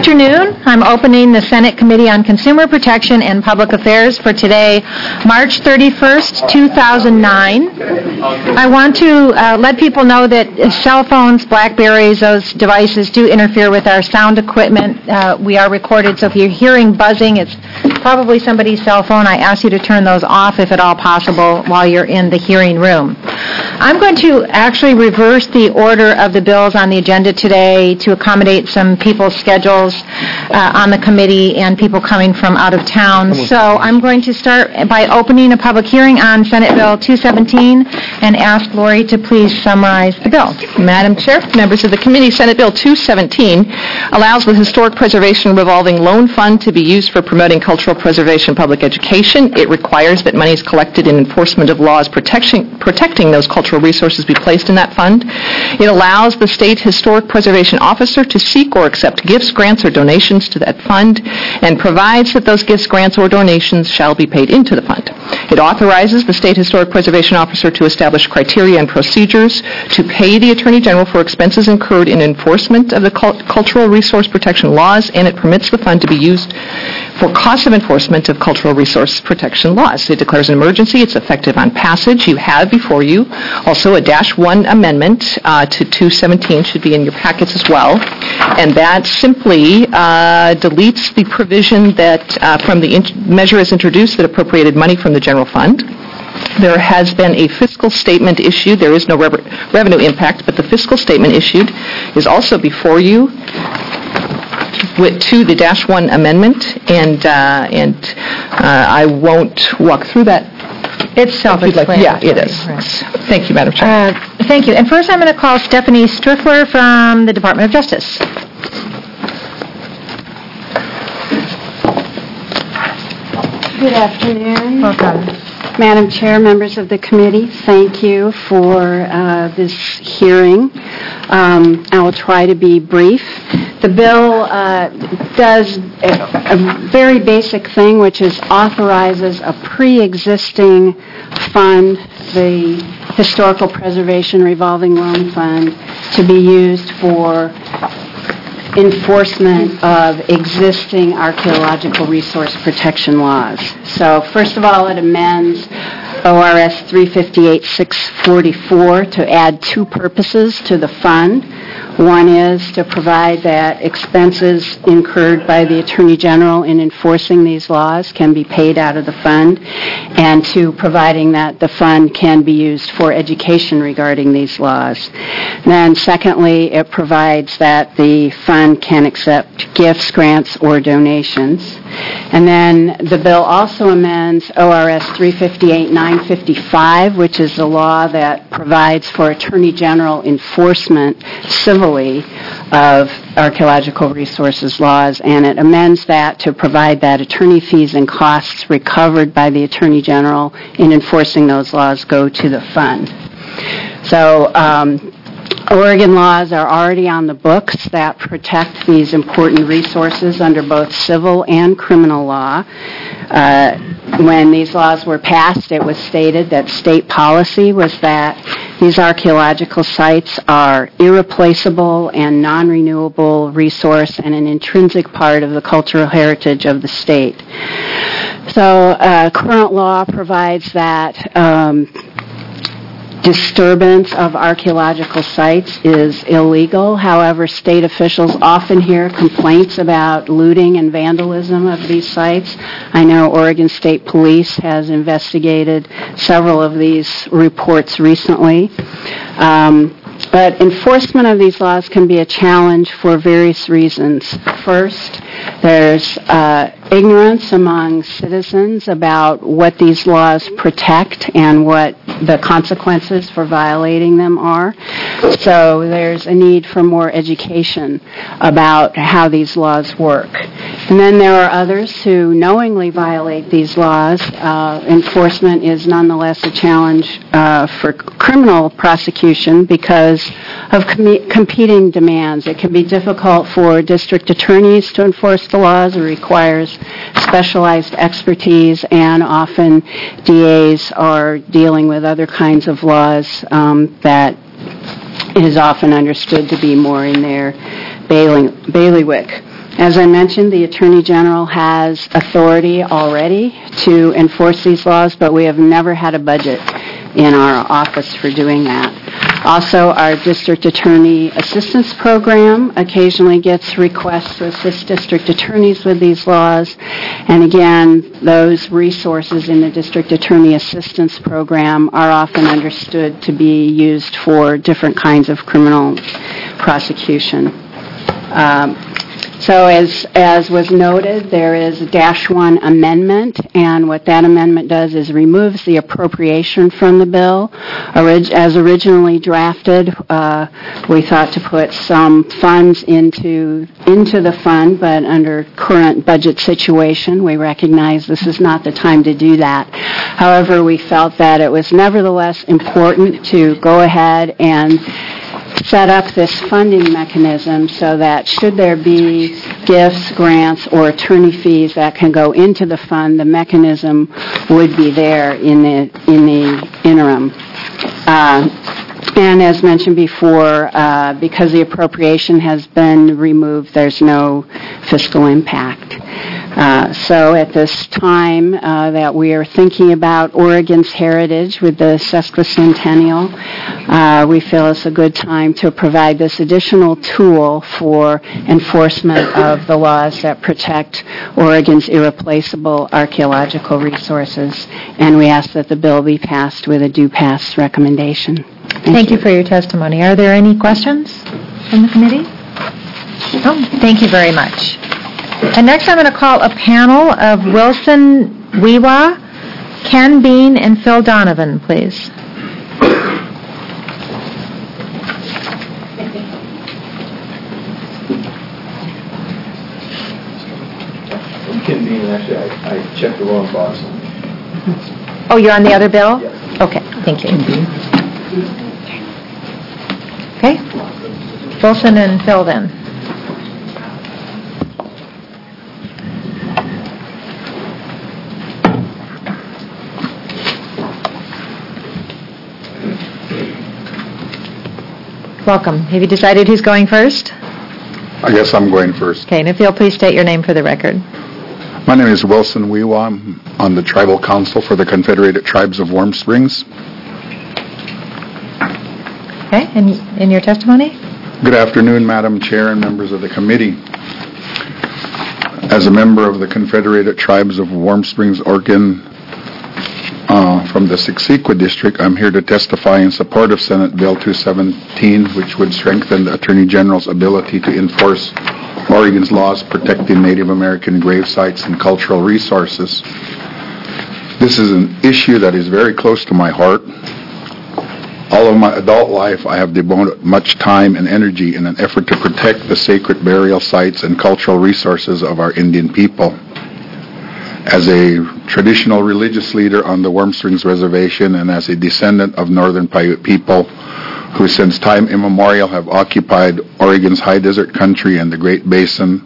afternoon. I'm opening the Senate Committee on Consumer Protection and Public Affairs for today, March 31st, 2009. I want to let people know that cell phones, Blackberries, those devices do interfere with our sound equipment. We are recorded, so if you're hearing buzzing, it's probably somebody's cell phone. I ask you to turn those off if at all possible while you're in the hearing room. I'm going to actually reverse the order of the bills on the agenda today to accommodate some people's schedules on the committee and people coming from out of town. So I'm going to start by opening a public hearing on Senate Bill 217 and ask Lori to please summarize the bill. Madam Chair, members of the committee, Senate Bill 217 allows the Historic Preservation Revolving Loan Fund to be used for promoting cultural preservation and public education. It requires that monies collected in enforcement of laws protecting those cultural resources be placed in that fund. It allows the state historic preservation officer to seek or accept gifts, grants, or donations to that fund, and provides that those gifts, grants, or donations shall be paid into the fund. It authorizes the state historic preservation officer to establish criteria and procedures to pay the Attorney General for expenses incurred in enforcement of the cultural resource protection laws, and it permits the fund to be used for costs of enforcement of cultural resource protection laws. It declares an emergency. It's effective on passage. You have before you also a -1 amendment to 217 should be in your packets as well, and that simply deletes the provision that from the measure as introduced that appropriated money from the general fund. There has been a fiscal statement issued. There is no revenue impact, but the fiscal statement issued is also before you to the -1 amendment, and I won't walk through that. It's self-explanatory. Yeah, it is. Thank you, Madam Chair. Thank you. And first I'm going to call Stephanie Striffler from the Department of Justice. Good afternoon. Welcome. Madam Chair, members of the committee, thank you for this hearing. I will try to be brief. The bill does a very basic thing, which is authorizes a pre-existing fund, the Historical Preservation Revolving Loan Fund, to be used for enforcement of existing archaeological resource protection laws. So first of all, it amends ORS 358-644 to add two purposes to the fund. One is to provide that expenses incurred by the Attorney General in enforcing these laws can be paid out of the fund, and to providing that the fund can be used for education regarding these laws. Then secondly, it provides that the fund can accept gifts, grants, or donations. And then the bill also amends ORS 358-955, which is the law that provides for Attorney General enforcement civilly of archaeological resources laws, and it amends that to provide that attorney fees and costs recovered by the Attorney General in enforcing those laws go to the fund. So Oregon laws are already on the books that protect these important resources under both civil and criminal law. When these laws were passed, it was stated that state policy was that these archaeological sites are irreplaceable and non-renewable resource and an intrinsic part of the cultural heritage of the state. So current law provides that disturbance of archaeological sites is illegal. However, state officials often hear complaints about looting and vandalism of these sites. I know Oregon State Police has investigated several of these reports recently. But enforcement of these laws can be a challenge for various reasons. First, there's ignorance among citizens about what these laws protect and what the consequences for violating them are. So there's a need for more education about how these laws work. And then there are others who knowingly violate these laws. Enforcement is nonetheless a challenge for criminal prosecution because of competing demands. It can be difficult for district attorneys to enforce the laws. It requires specialized expertise, and often DAs are dealing with other kinds of laws that is often understood to be more in their bailiwick. As I mentioned, the Attorney General has authority already to enforce these laws, but we have never had a budget in our office for doing that. Also, our District Attorney Assistance Program occasionally gets requests to assist district attorneys with these laws. And again, those resources in the District Attorney Assistance Program are often understood to be used for different kinds of criminal prosecution. So as was noted, there is a -1 amendment, and what that amendment does is removes the appropriation from the bill. As originally drafted, we thought to put some funds into the fund, but under current budget situation, we recognize this is not the time to do that. However, we felt that it was nevertheless important to go ahead and set up this funding mechanism so that should there be gifts, grants, or attorney fees that can go into the fund, the mechanism would be there in the interim. And as mentioned before, because the appropriation has been removed, there's no fiscal impact. So at this time that we are thinking about Oregon's heritage with the sesquicentennial, we feel it's a good time to provide this additional tool for enforcement of the laws that protect Oregon's irreplaceable archaeological resources. And we ask that the bill be passed with a do pass recommendation. Thank you for your testimony. Are there any questions from the committee? Oh, thank you very much. And next I'm going to call a panel of Wilson Weewa, Ken Bean, and Phil Donovan, please. Ken Bean, actually, I checked the wrong box. Oh, you're on the other bill? Yes. Okay, thank you. Okay. Wilson and Phil then. Welcome. Have you decided who's going first? I guess I'm going first. Okay, and if you'll please state your name for the record. My name is Wilson Weewa. I'm on the Tribal Council for the Confederated Tribes of Warm Springs. Okay, and in your testimony? Good afternoon, Madam Chair and members of the committee. As a member of the Confederated Tribes of Warm Springs, Oregon, from the Siksika District, I'm here to testify in support of Senate Bill 217, which would strengthen the Attorney General's ability to enforce Oregon's laws protecting Native American grave sites and cultural resources. This is an issue that is very close to my heart. All of my adult life, I have devoted much time and energy in an effort to protect the sacred burial sites and cultural resources of our Indian people. As a traditional religious leader on the Warm Springs Reservation and as a descendant of Northern Paiute people who since time immemorial have occupied Oregon's high desert country and the Great Basin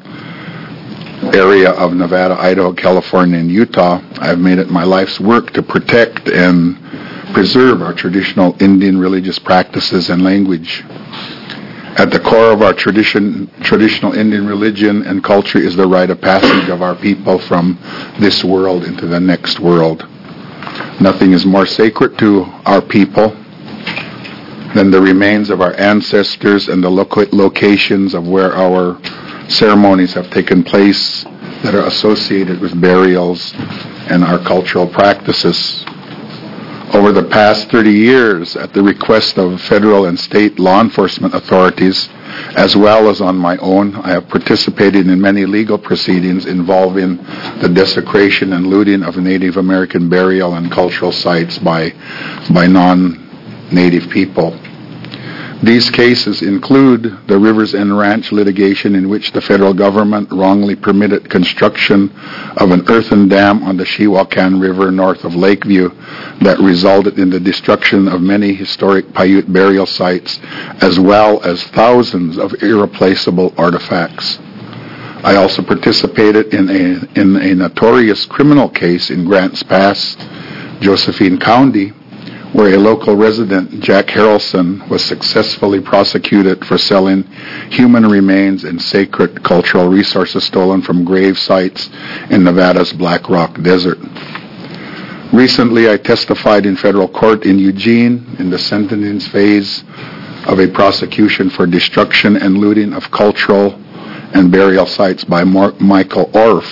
area of Nevada, Idaho, California, and Utah, I have made it my life's work to protect and preserve our traditional Indian religious practices and language. At the core of our traditional Indian religion and culture is the rite of passage of our people from this world into the next world. Nothing is more sacred to our people than the remains of our ancestors and the locations of where our ceremonies have taken place that are associated with burials and our cultural practices. Over the past 30 years, at the request of federal and state law enforcement authorities, as well as on my own, I have participated in many legal proceedings involving the desecration and looting of Native American burial and cultural sites by non-Native people. These cases include the Rivers End Ranch litigation in which the federal government wrongly permitted construction of an earthen dam on the Shiwakan River north of Lakeview that resulted in the destruction of many historic Paiute burial sites as well as thousands of irreplaceable artifacts. I also participated in a notorious criminal case in Grants Pass, Josephine County, where a local resident, Jack Harrelson, was successfully prosecuted for selling human remains and sacred cultural resources stolen from grave sites in Nevada's Black Rock Desert. Recently, I testified in federal court in Eugene in the sentencing phase of a prosecution for destruction and looting of cultural and burial sites by Michael Orff,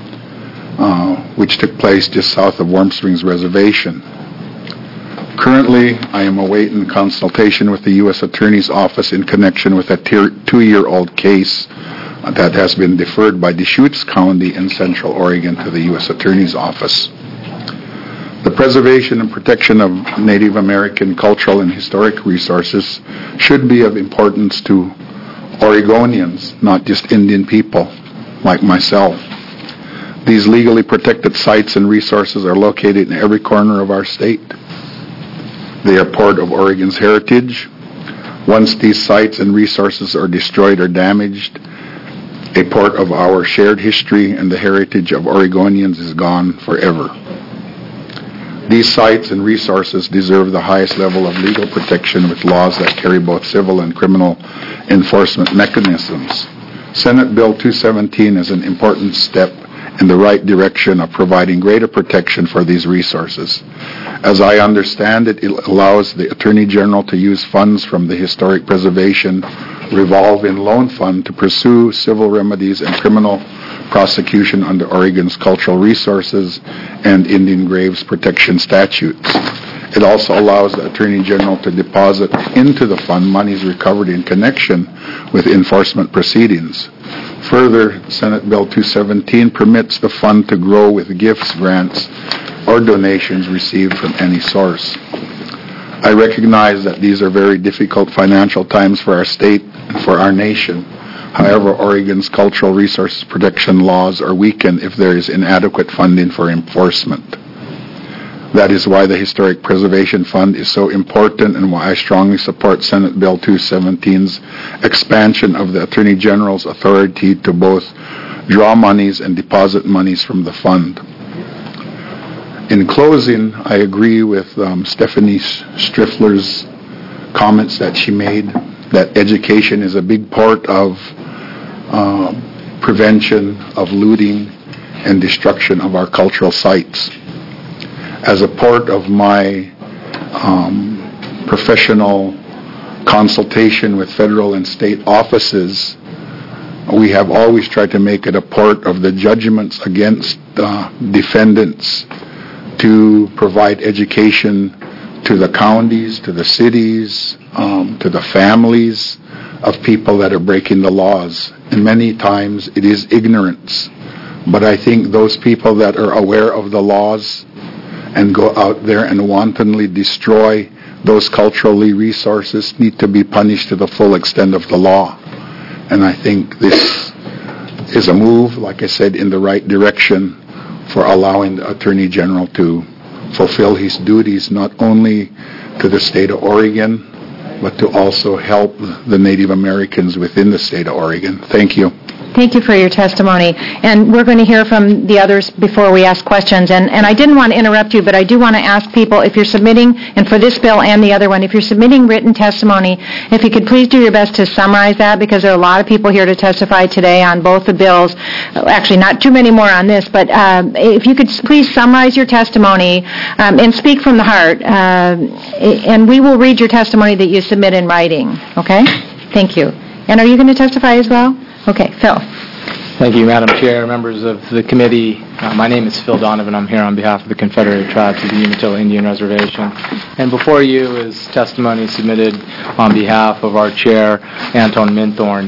which took place just south of Warm Springs Reservation. Currently, I am awaiting consultation with the U.S. Attorney's Office in connection with a 2-year-old case that has been deferred by Deschutes County in Central Oregon to the U.S. Attorney's Office. The preservation and protection of Native American cultural and historic resources should be of importance to Oregonians, not just Indian people like myself. These legally protected sites and resources are located in every corner of our state. They are part of Oregon's heritage. Once these sites and resources are destroyed or damaged, a part of our shared history and the heritage of Oregonians is gone forever. These sites and resources deserve the highest level of legal protection with laws that carry both civil and criminal enforcement mechanisms. Senate Bill 217 is an important step in the right direction of providing greater protection for these resources. As I understand it, it allows the Attorney General to use funds from the Historic Preservation Revolving Loan Fund to pursue civil remedies and criminal prosecution under Oregon's Cultural Resources and Indian Graves Protection statutes. It also allows the Attorney General to deposit into the fund monies recovered in connection with enforcement proceedings. Further, Senate Bill 217 permits the fund to grow with gifts, grants, or donations received from any source. I recognize that these are very difficult financial times for our state and for our nation. However, Oregon's cultural resources protection laws are weakened if there is inadequate funding for enforcement. That is why the Historic Preservation Fund is so important and why I strongly support Senate Bill 217's expansion of the Attorney General's authority to both draw monies and deposit monies from the fund. In closing, I agree with Stephanie Striffler's comments that she made, that education is a big part of prevention of looting and destruction of our cultural sites. As a part of my professional consultation with federal and state offices, we have always tried to make it a part of the judgments against defendants to provide education to the counties, to the cities, to the families of people that are breaking the laws. And many times it is ignorance. But I think those people that are aware of the laws and go out there and wantonly destroy those culturally resources need to be punished to the full extent of the law. And I think this is a move, like I said, in the right direction for allowing the Attorney General to fulfill his duties not only to the state of Oregon, but to also help the Native Americans within the state of Oregon. Thank you. Thank you for your testimony. And we're going to hear from the others before we ask questions. And I didn't want to interrupt you, but I do want to ask people, if you're submitting, and for this bill and the other one, if you're submitting written testimony, if you could please do your best to summarize that, because there are a lot of people here to testify today on both the bills. Actually, not too many more on this, but if you could please summarize your testimony and speak from the heart, and we will read your testimony that you submit in writing. Okay? Thank you. And are you going to testify as well? Okay, Phil. Thank you, Madam Chair, members of the committee. My name is Phil Donovan. I'm here on behalf of the Confederated Tribes of the Umatilla Indian Reservation. And before you is testimony submitted on behalf of our chair, Anton Minthorn.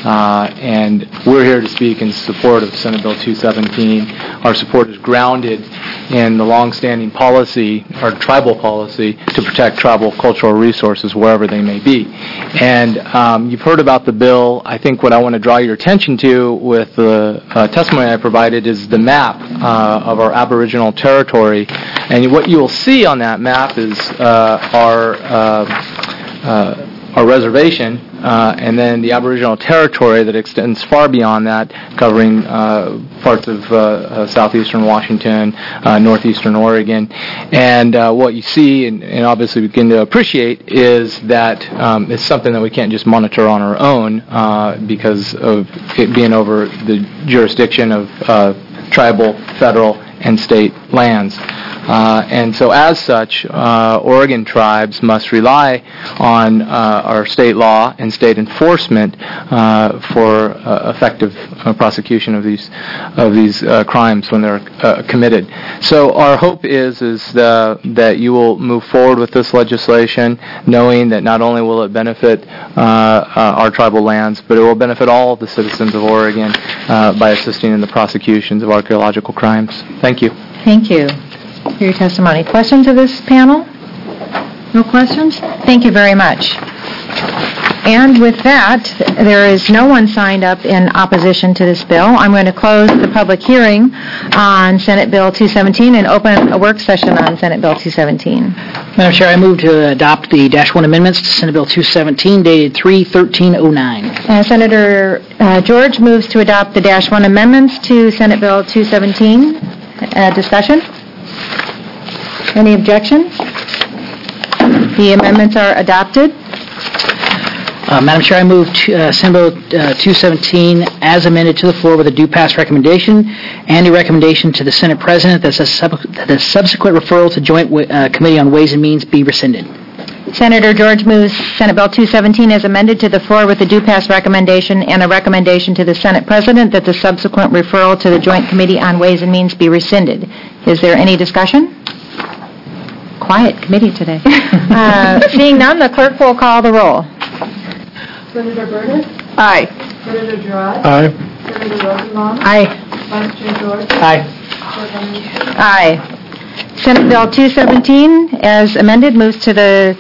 And we're here to speak in support of Senate Bill 217. Our support is grounded in the longstanding policy, our tribal policy, to protect tribal cultural resources wherever they may be. And you've heard about the bill. I think what I want to draw your attention to with the testimony I provided is the map of our Aboriginal territory. And what you will see on that map is our our reservation, and then the Aboriginal territory that extends far beyond that, covering parts of southeastern Washington, northeastern Oregon. And what you see and obviously begin to appreciate is that it's something that we can't just monitor on our own because of it being over the jurisdiction of tribal, federal, and state lands. And so as such, Oregon tribes must rely on our state law and state enforcement for effective prosecution of these crimes when they're committed. So our hope is that you will move forward with this legislation, knowing that not only will it benefit our tribal lands, but it will benefit all of the citizens of Oregon by assisting in the prosecutions of archaeological crimes. Thank you. Thank you for your testimony. Questions of this panel? No questions? Thank you very much. And with that, there is no one signed up in opposition to this bill. I'm going to close the public hearing on Senate Bill 217 and open a work session on Senate Bill 217. Madam Chair, I move to adopt the Dash 1 amendments to Senate Bill 217 dated 3/13/09. Senator George moves to adopt the Dash 1 amendments to Senate Bill 217. Discussion? Any objections? The amendments are adopted. Madam Chair, I move Senate Bill 217 as amended to the floor with a due pass recommendation and a recommendation to the Senate President that the subsequent referral to Joint Committee on Ways and Means be rescinded. Senator George moves Senate Bill 217 as amended to the floor with a due pass recommendation and a recommendation to the Senate President that the subsequent referral to the Joint Committee on Ways and Means be rescinded. Is there any discussion? Quiet committee today. Seeing none, the clerk will call the roll. Senator Burdick? Aye. Senator Gerard? Aye. Senator Rosenbaum? Aye. Vice Chair George? Aye. Aye. Senate Bill 217, as amended, moves to the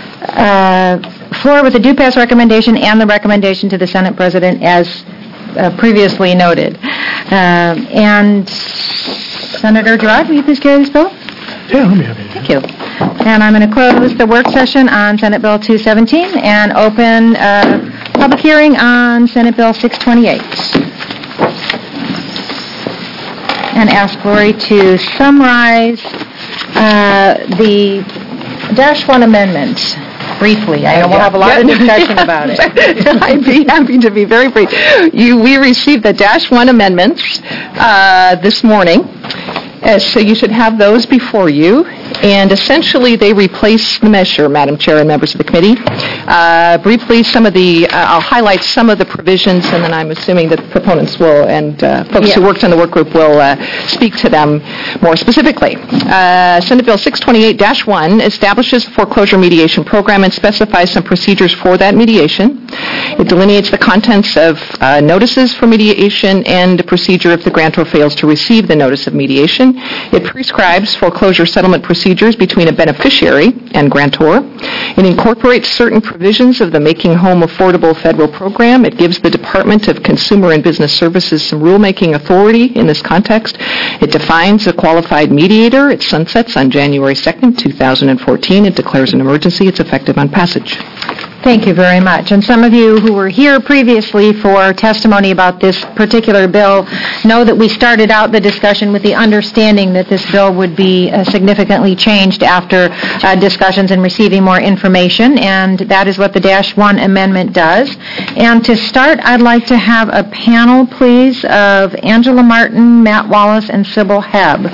floor with a due pass recommendation and the recommendation to the Senate President as previously noted. And Senator Gerard, will you please carry this bill? Yeah, let me have it. Thank you. And I'm going to close the work session on Senate Bill 217 and open public hearing on Senate Bill 628. And ask Lori to summarize the Dash 1 amendment briefly. I know we'll have a lot of discussion about it. I'd be happy to be very brief. We received the Dash 1 amendments this morning. So you should have those before you. And essentially, they replace the measure, Madam Chair and members of the committee. Briefly, I'll highlight some of the provisions, and then I'm assuming that proponents will, and folks who worked on the work group will speak to them more specifically. Senate Bill 628-1 establishes a foreclosure mediation program and specifies some procedures for that mediation. It delineates the contents of notices for mediation and a procedure if the grantor fails to receive the notice of mediation. It prescribes foreclosure settlement procedures between a beneficiary and grantor. It incorporates certain provisions of the Making Home Affordable federal program. It gives the Department of Consumer and Business Services some rulemaking authority in this context. It defines a qualified mediator. It sunsets on January 2nd, 2014. It declares an emergency. It's effective on passage. Thank you very much. And some of you who were here previously for testimony about this particular bill know that we started out the discussion with the understanding that this bill would be significantly changed after discussions and receiving more information, and that is what the Dash 1 amendment does. And to start, I'd like to have a panel, please, of Angela Martin, Matt Wallace, and Sybil Hebb.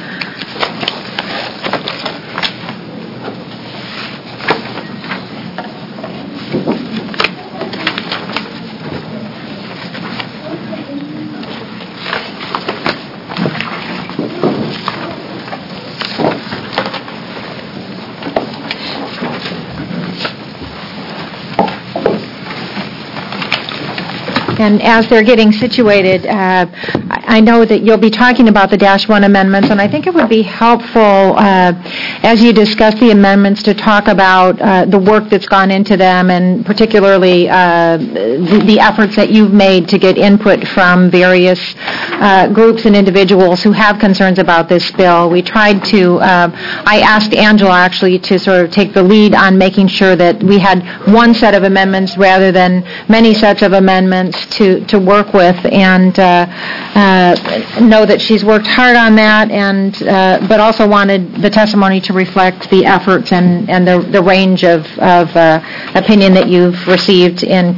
And as they're getting situated, I know that you'll be talking about the Dash 1 amendments, and I think it would be helpful as you discuss the amendments to talk about the work that's gone into them, and particularly the efforts that you've made to get input from various groups and individuals who have concerns about this bill. We tried to, I asked Angela actually to sort of take the lead on making sure that we had one set of amendments rather than many sets of amendments to work with, and know that she's worked hard on that, and but also wanted the testimony to reflect the efforts and the range of opinion that you've received in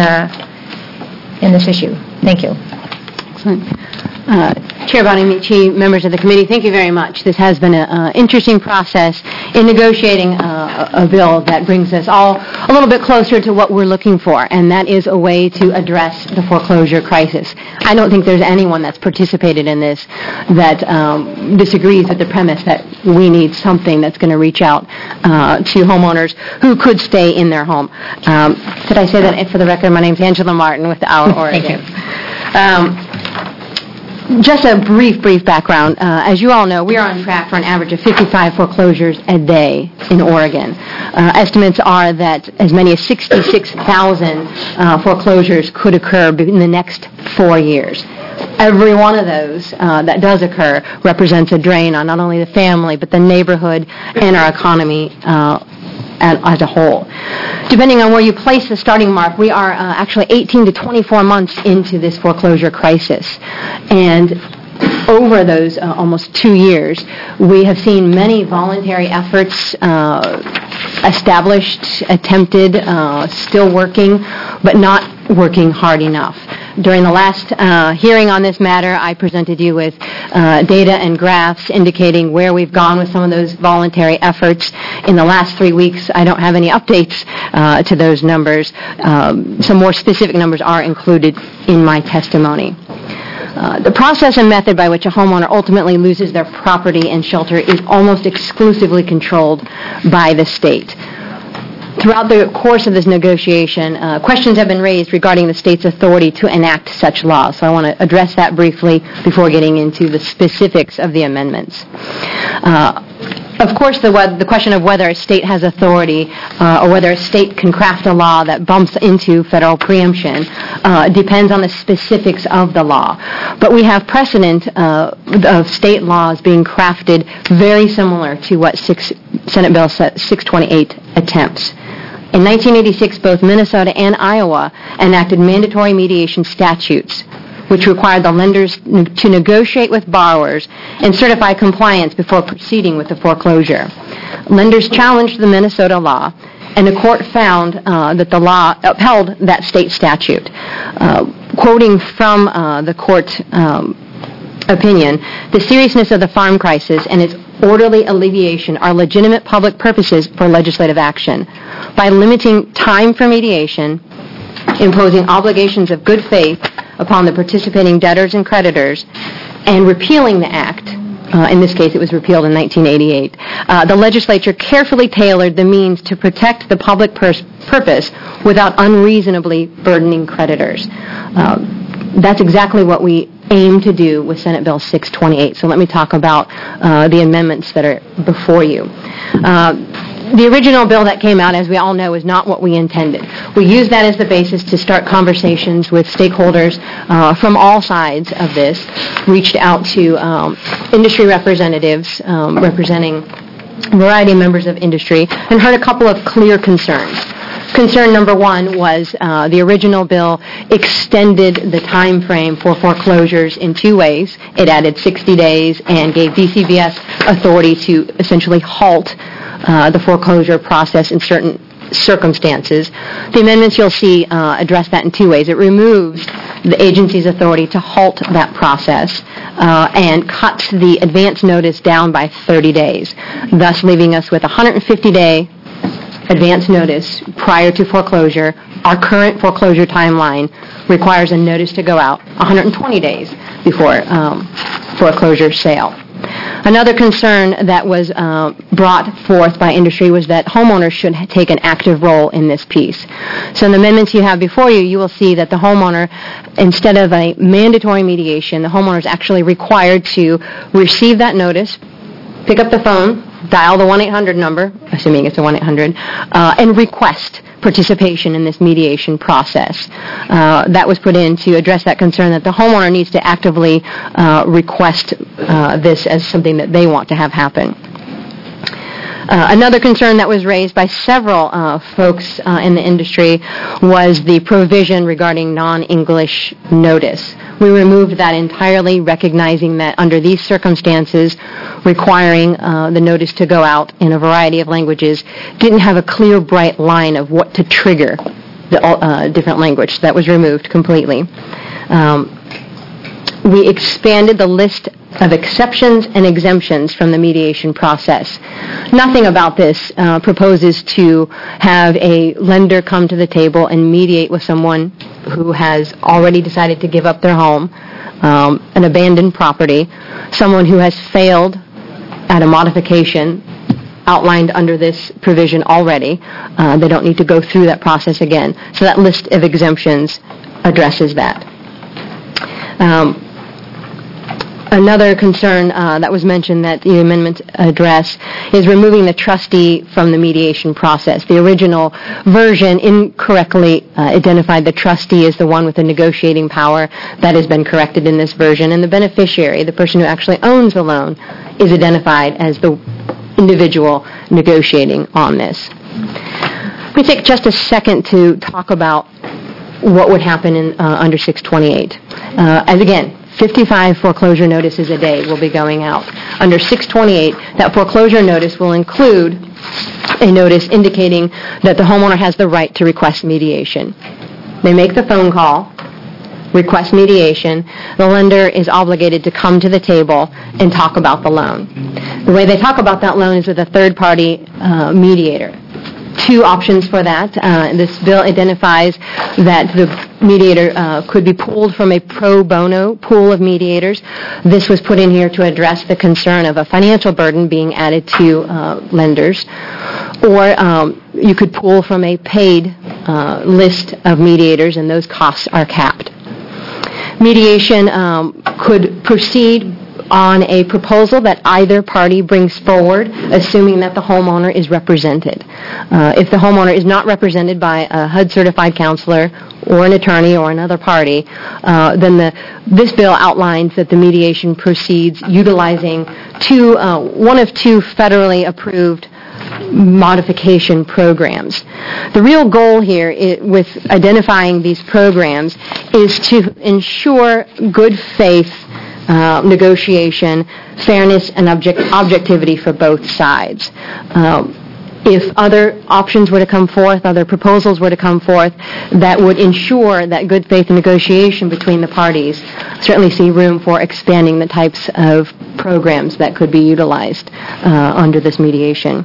this issue. Thank you. Excellent. Chair Bonamici, members of the committee, thank you very much. This has been an interesting process in negotiating a bill that brings us all a little bit closer to what we're looking for, and that is a way to address the foreclosure crisis. I don't think there's anyone that's participated in this that disagrees with the premise that we need something that's going to reach out to homeowners who could stay in their home. Did I say that for the record? My name's Angela Martin with Our Oregon. Just a brief background. As you all know, we are on track for an average of 55 foreclosures a day in Oregon. Estimates are that as many as 66,000 foreclosures could occur in the next 4 years. Every one of those that does occur represents a drain on not only the family, but the neighborhood and our economy as a whole. Depending on where you place the starting mark, we are actually 18 to 24 months into this foreclosure crisis. And over those almost 2 years, we have seen many voluntary efforts established, attempted, still working, but not working hard enough. During the last hearing on this matter, I presented you with data and graphs indicating where we've gone with some of those voluntary efforts. In the last 3 weeks, I don't have any updates to those numbers. Some more specific numbers are included in my testimony. The process and method by which a homeowner ultimately loses their property and shelter is almost exclusively controlled by the state. Throughout the course of this negotiation, questions have been raised regarding the state's authority to enact such laws. So I want to address that briefly before getting into the specifics of the amendments. Of course, the question of whether a state has authority or whether a state can craft a law that bumps into federal preemption depends on the specifics of the law. But we have precedent of state laws being crafted very similar to what Senate Bill 628 attempts. In 1986, both Minnesota and Iowa enacted mandatory mediation statutes, which required the lenders to negotiate with borrowers and certify compliance before proceeding with the foreclosure. Lenders challenged the Minnesota law, and the court found that the law upheld that state statute. Quoting from the court opinion, the seriousness of the farm crisis and its orderly alleviation are legitimate public purposes for legislative action. By limiting time for mediation, imposing obligations of good faith upon the participating debtors and creditors, and repealing the act, in this case it was repealed in 1988, the legislature carefully tailored the means to protect the public purpose without unreasonably burdening creditors. That's exactly what we aim to do with Senate Bill 628. So let me talk about the amendments that are before you. The original bill that came out, as we all know, is not what we intended. We used that as the basis to start conversations with stakeholders from all sides of this, reached out to industry representatives representing a variety of members of industry, and heard a couple of clear concerns. Concern number one was the original bill extended the time frame for foreclosures in 2 ways. It added 60 days and gave DCBS authority to essentially halt the foreclosure process in certain circumstances. The amendments you'll see address that in 2 ways. It removes the agency's authority to halt that process and cuts the advance notice down by 30 days, thus leaving us with a 150-day advance notice prior to foreclosure. Our current foreclosure timeline requires a notice to go out 120 days before foreclosure sale. Another concern that was brought forth by industry was that homeowners should take an active role in this piece. So in the amendments you have before you, you will see that the homeowner, instead of a mandatory mediation, the homeowner is actually required to receive that notice, pick up the phone, dial the 1-800 number, assuming it's a 1-800, and request participation in this mediation process. That was put in to address that concern that the homeowner needs to actively request this as something that they want to have happen. Another concern that was raised by several folks in the industry was the provision regarding non-English notice. We removed that entirely, recognizing that under these circumstances, requiring the notice to go out in a variety of languages didn't have a clear, bright line of what to trigger the different language. That was removed completely. We expanded the list of exceptions and exemptions from the mediation process. Nothing about this proposes to have a lender come to the table and mediate with someone who has already decided to give up their home, an abandoned property, someone who has failed at a modification outlined under this provision already. They don't need to go through that process again. So that list of exemptions addresses that. Another concern that was mentioned that the amendments address is removing the trustee from the mediation process. The original version incorrectly identified the trustee as the one with the negotiating power. That has been corrected in this version. And the beneficiary, the person who actually owns the loan, is identified as the individual negotiating on this. Let me take just a second to talk about what would happen under 628. As again, 55 foreclosure notices a day will be going out. Under 628, that foreclosure notice will include a notice indicating that the homeowner has the right to request mediation. They make the phone call, request mediation. The lender is obligated to come to the table and talk about the loan. The way they talk about that loan is with a third-party mediator. Two options for that. This bill identifies that the mediator could be pulled from a pro bono pool of mediators. This was put in here to address the concern of a financial burden being added to lenders. Or you could pull from a paid list of mediators, and those costs are capped. Mediation could proceed on a proposal that either party brings forward, assuming that the homeowner is represented. If the homeowner is not represented by a HUD-certified counselor or an attorney or another party, then this bill outlines that the mediation proceeds utilizing one of two federally approved modification programs. The real goal here with identifying these programs is to ensure good faith negotiation, fairness, and objectivity for both sides. If other options were to come forth, other proposals were to come forth that would ensure that good faith negotiation between the parties, certainly see room for expanding the types of programs that could be utilized under this mediation.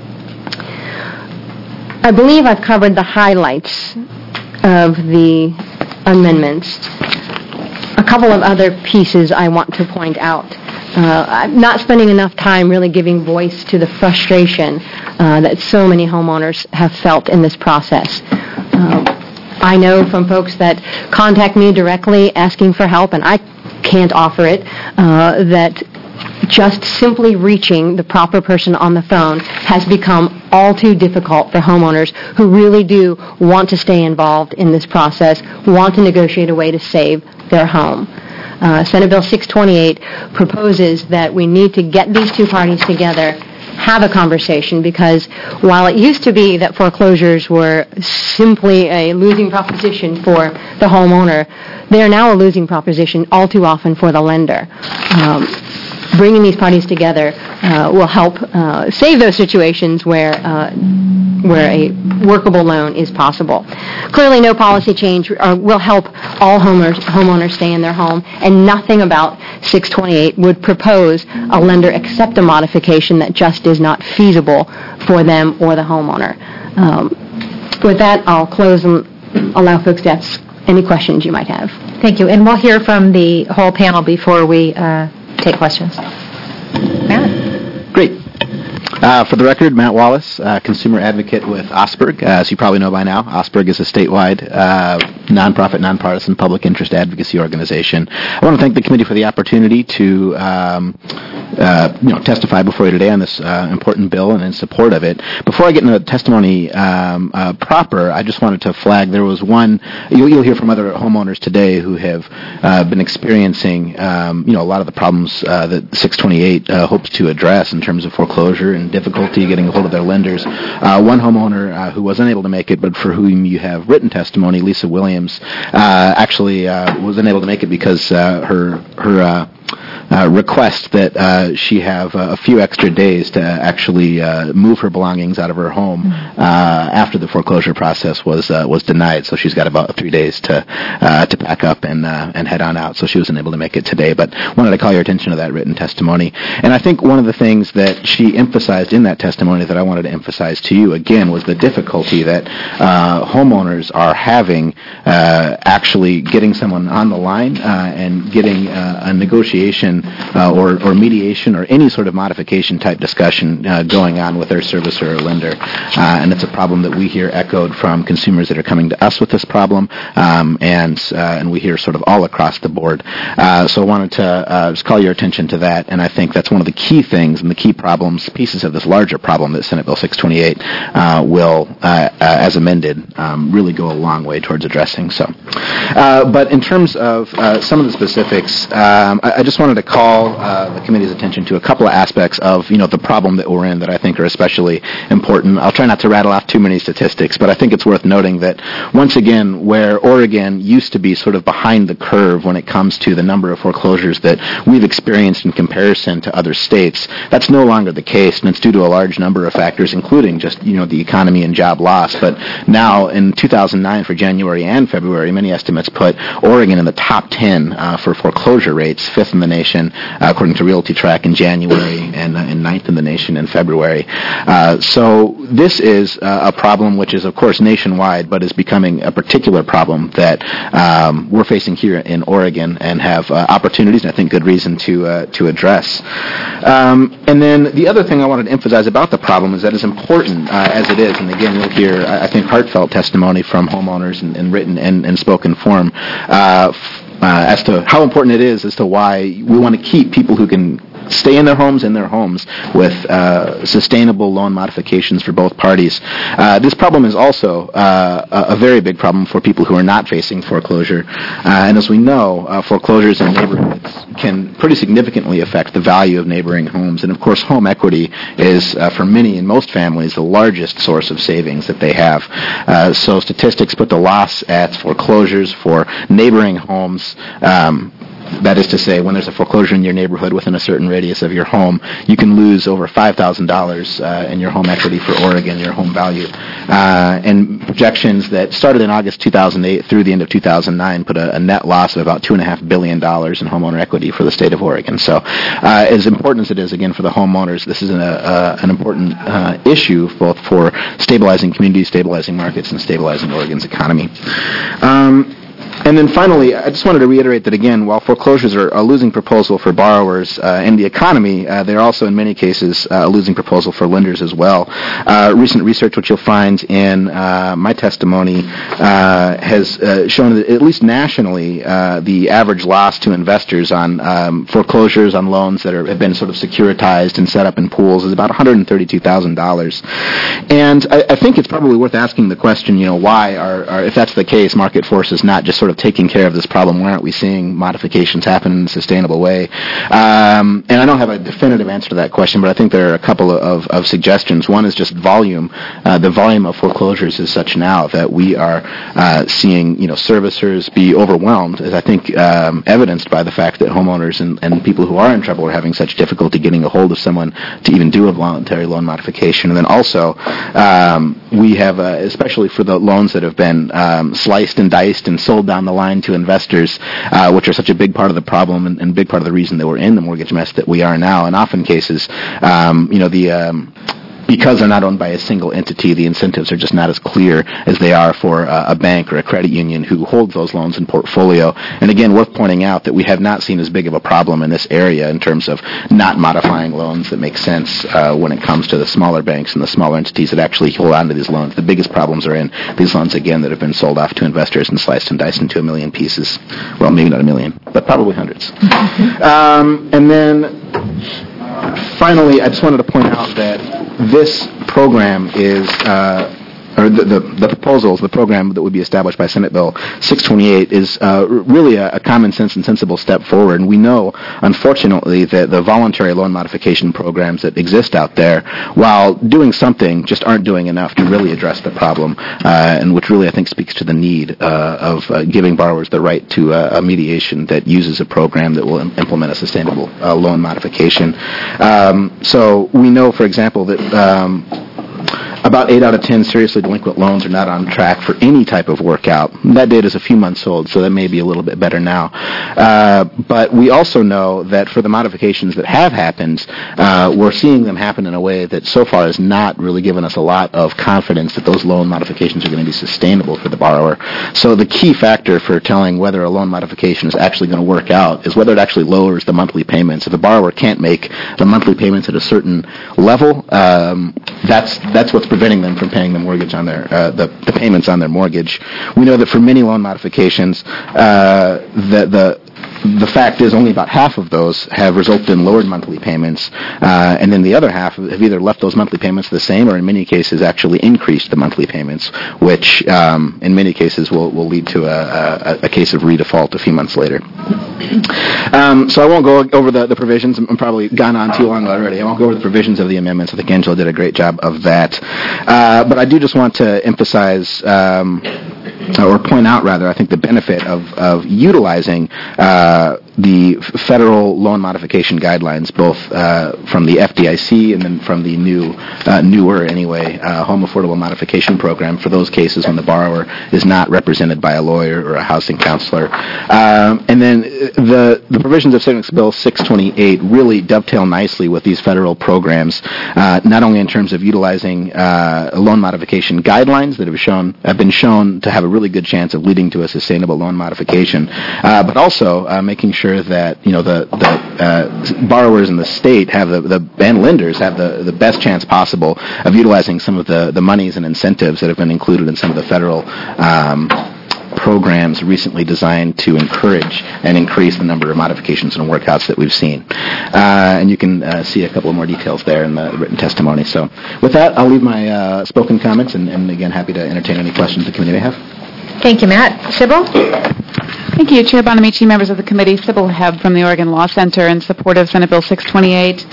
I believe I've covered the highlights of the amendments. A couple of other pieces I want to point out. I'm not spending enough time really giving voice to the frustration that so many homeowners have felt in this process. I know from folks that contact me directly asking for help, and I can't offer it, that just simply reaching the proper person on the phone has become all too difficult for homeowners who really do want to stay involved in this process, want to negotiate a way to save their home. Senate Bill 628 proposes that we need to get these two parties together, have a conversation, because while it used to be that foreclosures were simply a losing proposition for the homeowner, they are now a losing proposition all too often for the lender. Bringing these parties together will help save those situations where a workable loan is possible. Clearly, no policy change will help all homeowners stay in their home, and nothing about 628 would propose a lender accept a modification that just is not feasible for them or the homeowner. With that, I'll close and allow folks to ask any questions you might have. Thank you. And we'll hear from the whole panel before we take questions. Matt? Great. For the record, Matt Wallace, consumer advocate with Osberg. As you probably know by now, Osberg is a statewide nonprofit, nonpartisan public interest advocacy organization. I want to thank the committee for the opportunity to testify before you today on this important bill and in support of it. Before I get into the testimony proper, I just wanted to flag there was one. You'll hear from other homeowners today who have been experiencing a lot of the problems that 628 hopes to address in terms of foreclosure and difficulty getting a hold of their lenders. One homeowner who was unable to make it, but for whom you have written testimony, Lisa Williams, actually was unable to make it because her request that she have a few extra days to actually move her belongings out of her home after the foreclosure process was denied. So she's got about 3 days to pack up and head on out. So she wasn't able to make it today, but wanted to call your attention to that written testimony. And I think one of the things that she emphasized in that testimony that I wanted to emphasize to you again was the difficulty that homeowners are having actually getting someone on the line and getting a negotiation or mediation or any sort of modification type discussion going on with their servicer or lender. And it's a problem that we hear echoed from consumers that are coming to us with this problem, and we hear sort of all across the board. So I wanted to just call your attention to that, and I think that's one of the key things and the key problems, pieces of this larger problem that Senate Bill 628 will, as amended, really go a long way towards addressing. So, but in terms of some of the specifics, I just wanted to call the committee's attention to a couple of aspects of the problem that we're in that I think are especially important. I'll try not to rattle off too many statistics, but I think it's worth noting that once again, where Oregon used to be sort of behind the curve when it comes to the number of foreclosures that we've experienced in comparison to other states, that's no longer the case, and it's due to a large number of factors, including just the economy and job loss. But now in 2009 for January and February, many estimates put Oregon in the top 10 for foreclosure rates, fifth in the nation, according to Realty Track in January, and ninth in the nation in February. So this is a problem which is, of course, nationwide, but is becoming a particular problem that we're facing here in Oregon and have opportunities and I think good reason to address. And then the other thing I wanted to emphasize about the problem is that as important as it is, and again, you'll hear, I think, heartfelt testimony from homeowners in written and spoken form as to how important it is as to why we want to keep people who can stay in their homes with sustainable loan modifications for both parties. This problem is also a very big problem for people who are not facing foreclosure. And as we know, foreclosures in neighborhoods can pretty significantly affect the value of neighboring homes. And of course, home equity is, for many and most families, the largest source of savings that they have. So statistics put the loss at foreclosures for neighboring homes. That is to say, when there's a foreclosure in your neighborhood within a certain radius of your home, you can lose over $5,000 in your home equity for Oregon, your home value. And projections that started in August 2008 through the end of 2009 put a net loss of about $2.5 billion in homeowner equity for the state of Oregon. So as important as it is, again, for the homeowners, this is an important issue both for stabilizing communities, stabilizing markets, and stabilizing Oregon's economy. And then finally, I just wanted to reiterate that, again, while foreclosures are a losing proposal for borrowers and the economy, they're also, in many cases, a losing proposal for lenders as well. Recent research, which you'll find in my testimony, has shown that, at least nationally, the average loss to investors on foreclosures on loans that have been sort of securitized and set up in pools is about $132,000. And I think it's probably worth asking the question, why are, if that's the case, market forces not just sort of taking care of this problem? Why aren't we seeing modifications happen in a sustainable way? And I don't have a definitive answer to that question, but I think there are a couple of suggestions. One is just volume. The volume of foreclosures is such now that we are seeing servicers be overwhelmed, as I think evidenced by the fact that homeowners and people who are in trouble are having such difficulty getting a hold of someone to even do a voluntary loan modification. And then also we have, especially for the loans that have been sliced and diced and sold down the line to investors, which are such a big part of the problem and a big part of the reason that we're in the mortgage mess that we are now. In often cases, because they're not owned by a single entity, the incentives are just not as clear as they are for a bank or a credit union who holds those loans in portfolio. And again, worth pointing out that we have not seen as big of a problem in this area in terms of not modifying loans that make sense when it comes to the smaller banks and the smaller entities that actually hold on to these loans. The biggest problems are in these loans, again, that have been sold off to investors and sliced and diced into a million pieces. Well, maybe not a million, but probably hundreds. And then finally, I just wanted to point out that this program is, or the proposals, the program that would be established by Senate Bill 628 is really a common sense and sensible step forward. And we know, unfortunately, that the voluntary loan modification programs that exist out there, while doing something, just aren't doing enough to really address the problem, and which really, I think, speaks to the need of giving borrowers the right to a mediation that uses a program that will implement a sustainable loan modification. So we know, for example, that about 8 out of 10 seriously delinquent loans are not on track for any type of workout. That data is a few months old, so that may be a little bit better now. But we also know that for the modifications that have happened, we're seeing them happen in a way that so far has not really given us a lot of confidence that those loan modifications are going to be sustainable for the borrower. So the key factor for telling whether a loan modification is actually going to work out is whether it actually lowers the monthly payments. If the borrower can't make the monthly payments at a certain level, that's what's preventing them from paying the mortgage on their the payments on their mortgage. We know that for many loan modifications, the fact is only about half of those have resulted in lowered monthly payments, and then the other half have either left those monthly payments the same or in many cases actually increased the monthly payments, which in many cases will lead to a case of redefault a few months later. So I won't go over the provisions. I'm probably gone on too long already. I won't go over the provisions of the amendments. I think Angela did a great job of that. But I do just want to emphasize or point out, rather, I think the benefit of utilizing the federal loan modification guidelines, both from the FDIC and then from the newer home affordable modification program for those cases when the borrower is not represented by a lawyer or a housing counselor. And then the provisions of Senate Bill 628 really dovetail nicely with these federal programs, not only in terms of utilizing loan modification guidelines that have been shown to have a really good chance of leading to a sustainable loan modification, but also making sure that the borrowers in the state have and lenders have the best chance possible of utilizing some of the monies and incentives that have been included in some of the federal programs recently designed to encourage and increase the number of modifications and workouts that we've seen. And you can see a couple of more details there in the written testimony. So with that, I'll leave my spoken comments, and again, happy to entertain any questions the committee may have. Thank you, Matt. Sybil? Thank you, Chair Bonamici, members of the committee. Sybil Hebb from the Oregon Law Center in support of Senate Bill 628.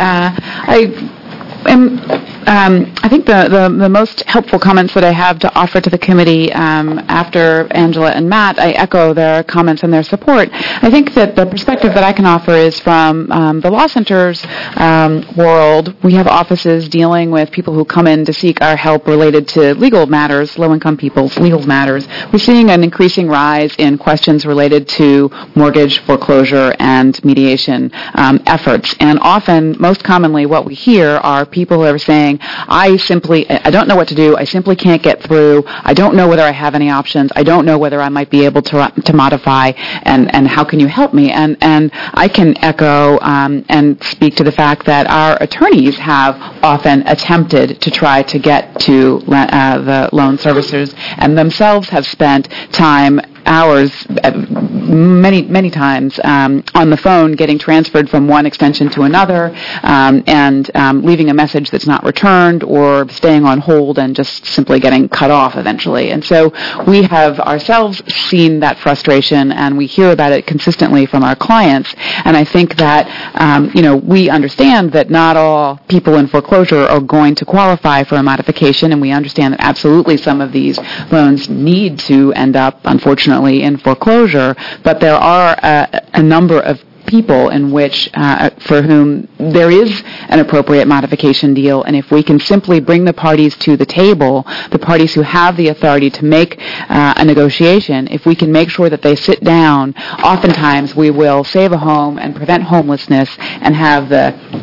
I think the most helpful comments that I have to offer to the committee after Angela and Matt, I echo their comments and their support. I think that the perspective that I can offer is from the Law Center's world. We have offices dealing with people who come in to seek our help related to legal matters, low-income people's legal matters. We're seeing an increasing rise in questions related to mortgage, foreclosure, and mediation efforts. And often, most commonly, what we hear are people who are saying, I don't know what to do. I simply can't get through. I don't know whether I have any options. I don't know whether I might be able to modify, and how can you help me? And I can echo and speak to the fact that our attorneys have often attempted to try to get to the loan servicers and themselves have spent hours, many times, on the phone getting transferred from one extension to another, and leaving a message that's not returned or staying on hold and just simply getting cut off eventually. And so we have ourselves seen that frustration, and we hear about it consistently from our clients. And I think that, we understand that not all people in foreclosure are going to qualify for a modification, and we understand that absolutely some of these loans need to end up, unfortunately, in foreclosure, but there are a number of people in which, for whom there is an appropriate modification deal, and if we can simply bring the parties to the table, the parties who have the authority to make a negotiation, if we can make sure that they sit down, oftentimes we will save a home and prevent homelessness and have the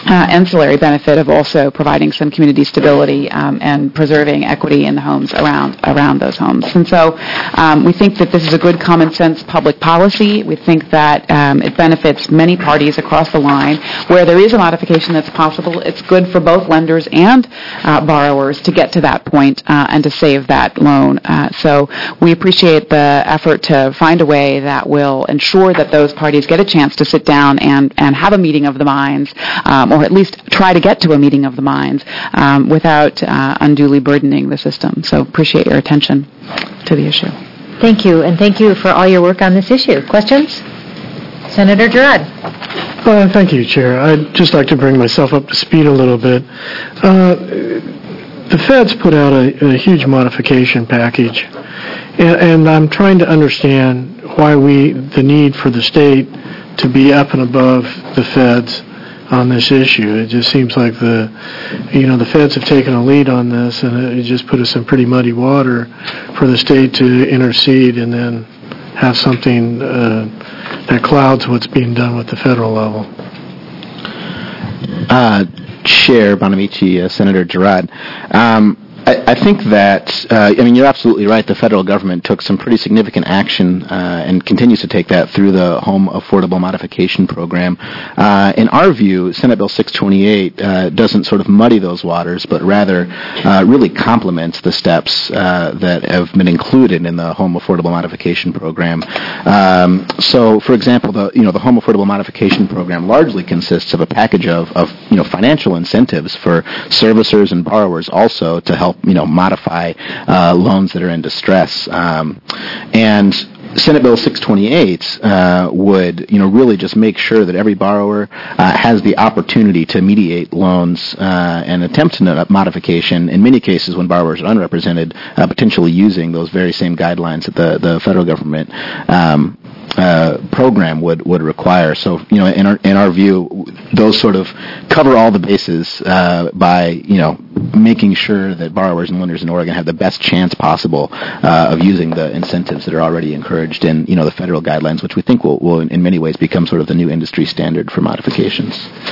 ancillary benefit of also providing some community stability and preserving equity in the homes around those homes. And so we think that this is a good common sense public policy. We think that it benefits many parties across the line. Where there is a modification that's possible, it's good for both lenders and borrowers to get to that point and to save that loan. So we appreciate the effort to find a way that will ensure that those parties get a chance to sit down and have a meeting of the minds, or at least try to get to a meeting of the minds without unduly burdening the system. So appreciate your attention to the issue. Thank you, and thank you for all your work on this issue. Questions? Senator Girard. Thank you, Chair. I'd just like to bring myself up to speed a little bit. The feds put out a huge modification package, and I'm trying to understand why the need for the state to be up and above the feds on this issue. It just seems like the feds have taken a lead on this, and it just put us in pretty muddy water for the state to intercede and then have something that clouds what's being done with the federal level. Chair Bonamici, Senator Girard. I think that, you're absolutely right. The federal government took some pretty significant action and continues to take that through the Home Affordable Modification Program. In our view, Senate Bill 628 doesn't sort of muddy those waters, but rather really complements the steps that have been included in the Home Affordable Modification Program. So, for example, the Home Affordable Modification Program largely consists of a package of financial incentives for servicers and borrowers also to help modify loans that are in distress. And Senate Bill 628 would really just make sure that every borrower has the opportunity to mediate loans and attempt modification, in many cases when borrowers are unrepresented, potentially using those very same guidelines that the federal government program would require. So, in our view, those sort of cover all the bases by, making sure that borrowers and lenders in Oregon have the best chance possible of using the incentives that are already encouraged in, the federal guidelines, which we think will in many ways become sort of the new industry standard for modifications.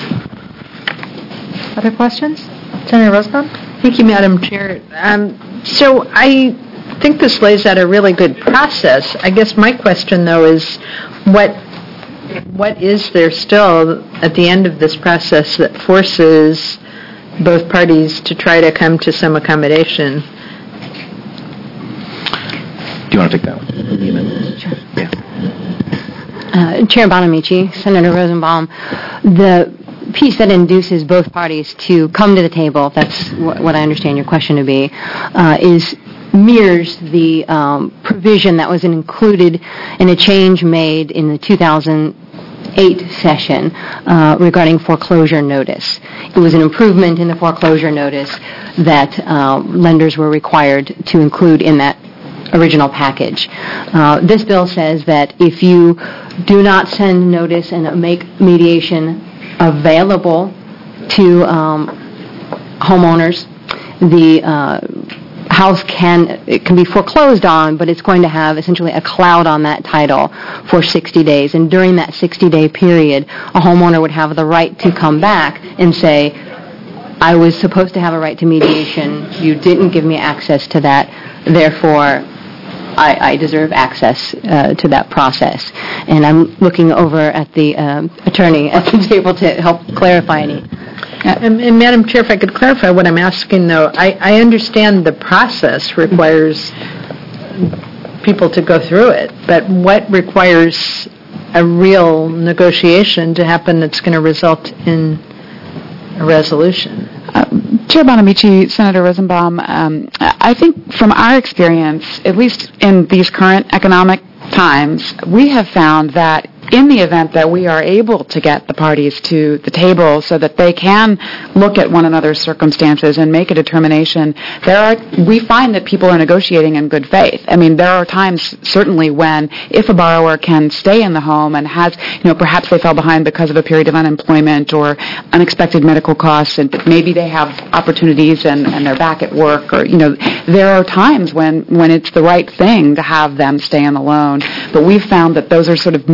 Other questions? Senator Rosenbaum? Thank you, Madam Chair. So I think this lays out a really good process. I guess my question, though, is what is there still at the end of this process that forces both parties to try to come to some accommodation? Do you want to take that one? Sure. Yeah. Chair Bonamici, Senator Rosenbaum, the piece that induces both parties to come to the table, that's what I understand your question to be, mirrors the provision that was included in a change made in the 2008 session regarding foreclosure notice. It was an improvement in the foreclosure notice that lenders were required to include in that original package. This bill says that if you do not send notice and make mediation available to homeowners, the house can be foreclosed on, but it's going to have essentially a cloud on that title for 60 days. And during that 60-day period, a homeowner would have the right to come back and say, I was supposed to have a right to mediation. You didn't give me access to that. Therefore, I deserve access to that process. And I'm looking over at the attorney at the table to help clarify any. And Madam Chair, if I could clarify what I'm asking, though, I understand the process requires people to go through it, but what requires a real negotiation to happen that's going to result in a resolution? Chair Bonamici, Senator Rosenbaum, I think from our experience, at least in these current economic times, we have found that in the event that we are able to get the parties to the table so that they can look at one another's circumstances and make a determination, we find that people are negotiating in good faith. I mean, there are times certainly when if a borrower can stay in the home and has, perhaps they fell behind because of a period of unemployment or unexpected medical costs, and maybe they have opportunities and they're back at work, or, there are times when it's the right thing to have them stay on the loan. But we've found that those are sort of missed opportunities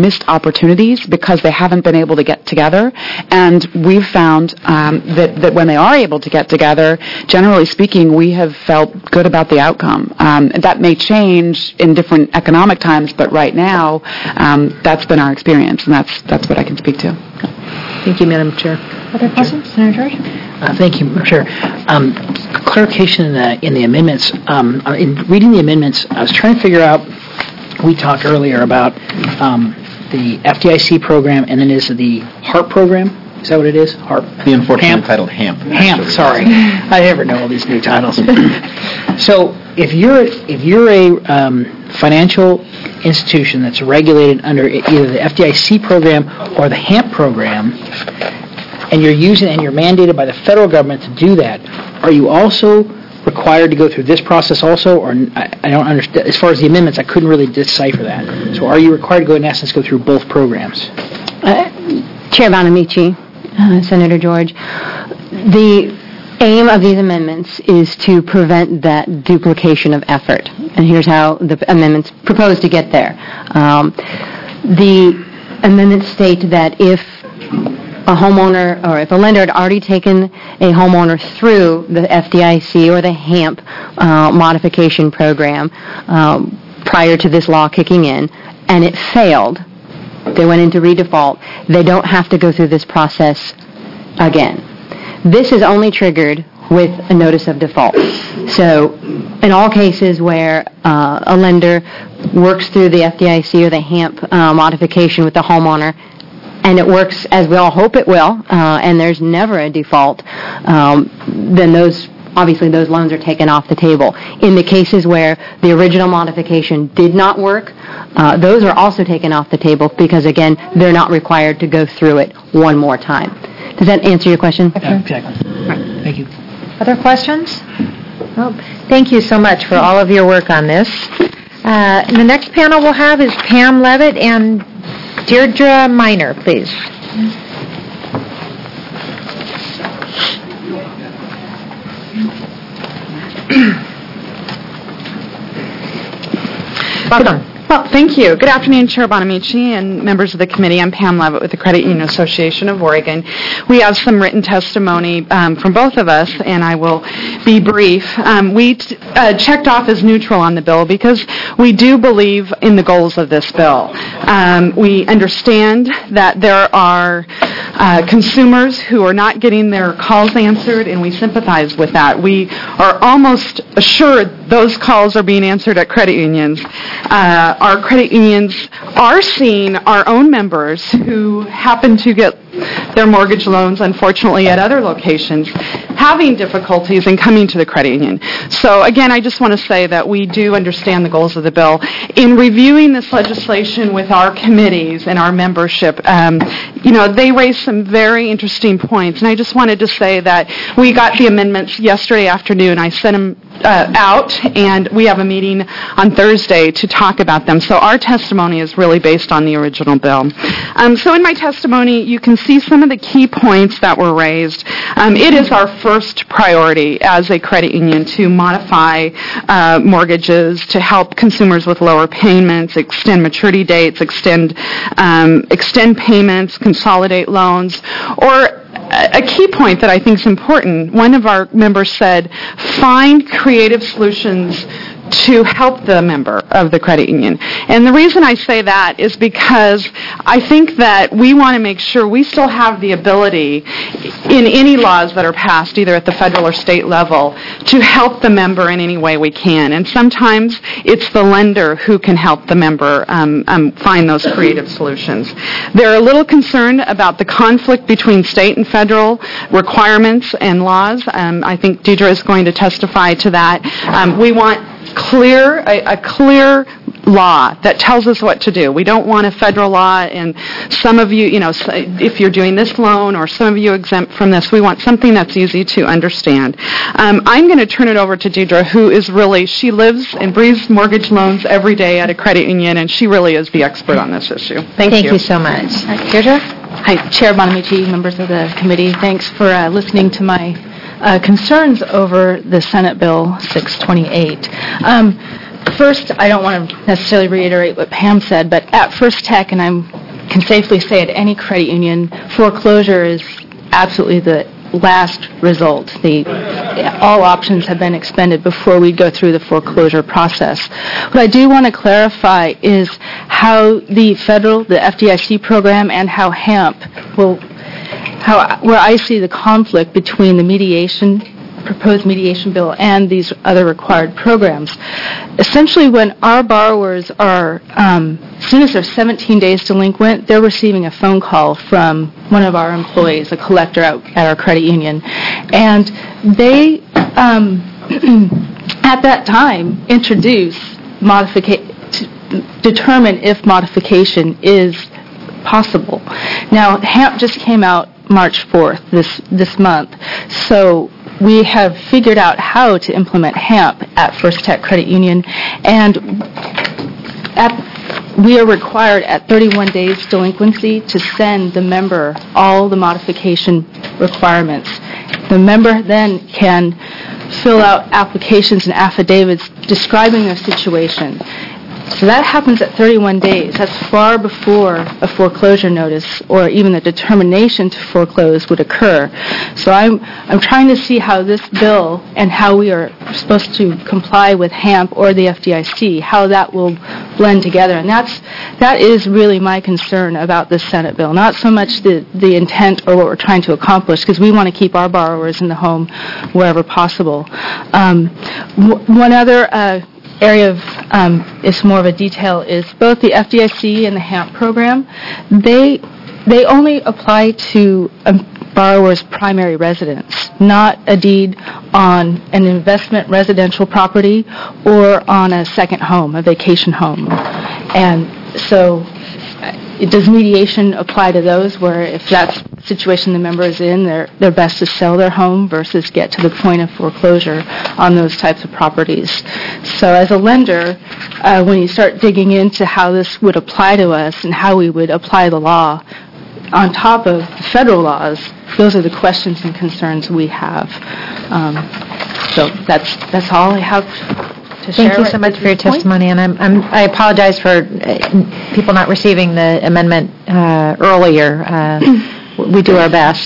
opportunities because they haven't been able to get together. And we've found that when they are able to get together, generally speaking, we have felt good about the outcome. That may change in different economic times, but right now, that's been our experience, and that's what I can speak to. Thank you, Madam Chair. Other questions? Senator George? Thank you, Madam Chair. Clarification in the amendments. In reading the amendments, I was trying to figure out, we talked earlier about the FDIC program, and then is the HARP program? Is that what it is? HARP? The unfortunately titled HAMP. HAMP, sorry. I never know all these new titles. So if you're a financial institution that's regulated under either the FDIC program or the HAMP program, and you're mandated by the federal government to do that, are you also required to go through this process also? Or I don't understand. As far as the amendments, I couldn't really decipher that. So are you required to in essence, go through both programs? Chair Bonamici, Senator George, the aim of these amendments is to prevent that duplication of effort. And here's how the amendments propose to get there. The amendments state that if a homeowner or if a lender had already taken a homeowner through the FDIC or the HAMP modification program prior to this law kicking in, and it failed, they went into redefault, they don't have to go through this process again. This is only triggered with a notice of default. So in all cases where a lender works through the FDIC or the HAMP modification with the homeowner, and it works as we all hope it will, and there's never a default, then those loans are taken off the table. In the cases where the original modification did not work, those are also taken off the table because, again, they're not required to go through it one more time. Does that answer your question? Yeah, exactly. Thank you. Other questions? Well, thank you so much for all of your work on this. The next panel we'll have is Pam Levitt and Deirdre Miner, please. Welcome. Well, thank you. Good afternoon, Chair Bonamici and members of the committee. I'm Pam Levitt with the Credit Union Association of Oregon. We have some written testimony from both of us, and I will be brief. We checked off as neutral on the bill because we do believe in the goals of this bill. We understand that there are consumers who are not getting their calls answered, and we sympathize with that. We are almost assured those calls are being answered at credit unions. Our credit unions are seeing our own members who happen to get their mortgage loans, unfortunately, at other locations, having difficulties in coming to the credit union. So, again, I just want to say that we do understand the goals of the bill. In reviewing this legislation with our committees and our membership, they raised some very interesting points, and I just wanted to say that we got the amendments yesterday afternoon. I sent them out, and we have a meeting on Thursday to talk about them. So our testimony is really based on the original bill. So in my testimony, you can see some of the key points that were raised. It is our first priority as a credit union to modify mortgages to help consumers with lower payments, extend maturity dates, extend payments, consolidate loans, or a key point that I think is important, one of our members said, find creative solutions to help the member of the credit union. And the reason I say that is because I think that we want to make sure we still have the ability in any laws that are passed, either at the federal or state level, to help the member in any way we can. And sometimes it's the lender who can help the member find those creative solutions. They're a little concerned about the conflict between state and federal requirements and laws. I think Deidre is going to testify to that. We want a clear law that tells us what to do. We don't want a federal law and some of you, if you're doing this loan or some of you exempt from this, we want something that's easy to understand. I'm going to turn it over to Deidre, she lives and breathes mortgage loans every day at a credit union, and she really is the expert on this issue. Thank you so much. Deirdre? Hi, Chair Bonamici, members of the committee. Thanks for listening to my concerns over the Senate Bill 628. First, I don't want to necessarily reiterate what Pam said, but at First Tech, and I'm can safely say at any credit union, foreclosure is absolutely the last result. All options have been expended before we go through the foreclosure process. What I do want to clarify is how the FDIC program and how HAMP where I see the conflict between the proposed mediation bill and these other required programs. Essentially, when our borrowers are, as soon as they're 17 days delinquent, they're receiving a phone call from one of our employees, a collector at our credit union, and they, at that time, determine if modification is possible. Now, HAMP just came out March 4th, this month, so we have figured out how to implement HAMP at First Tech Credit Union, and we are required at 31 days delinquency to send the member all the modification requirements. The member then can fill out applications and affidavits describing their situation. So that happens at 31 days. That's far before a foreclosure notice or even the determination to foreclose would occur. So I'm trying to see how this bill and how we are supposed to comply with HAMP or the FDIC, how that will blend together. And that is really my concern about this Senate bill. Not so much the intent or what we're trying to accomplish, because we want to keep our borrowers in the home wherever possible. One other area is more of a detail is both the FDIC and the HAMP program. They only apply to a borrower's primary residence, not a deed on an investment residential property or on a second home, a vacation home. And so does mediation apply to those where if that's the situation the member is in, they're best to sell their home versus get to the point of foreclosure on those types of properties? So as a lender, when you start digging into how this would apply to us and how we would apply the law on top of the federal laws, those are the questions and concerns we have. So that's all I have to share. Thank you so much for your testimony, and I apologize for people not receiving the amendment earlier. We do our best,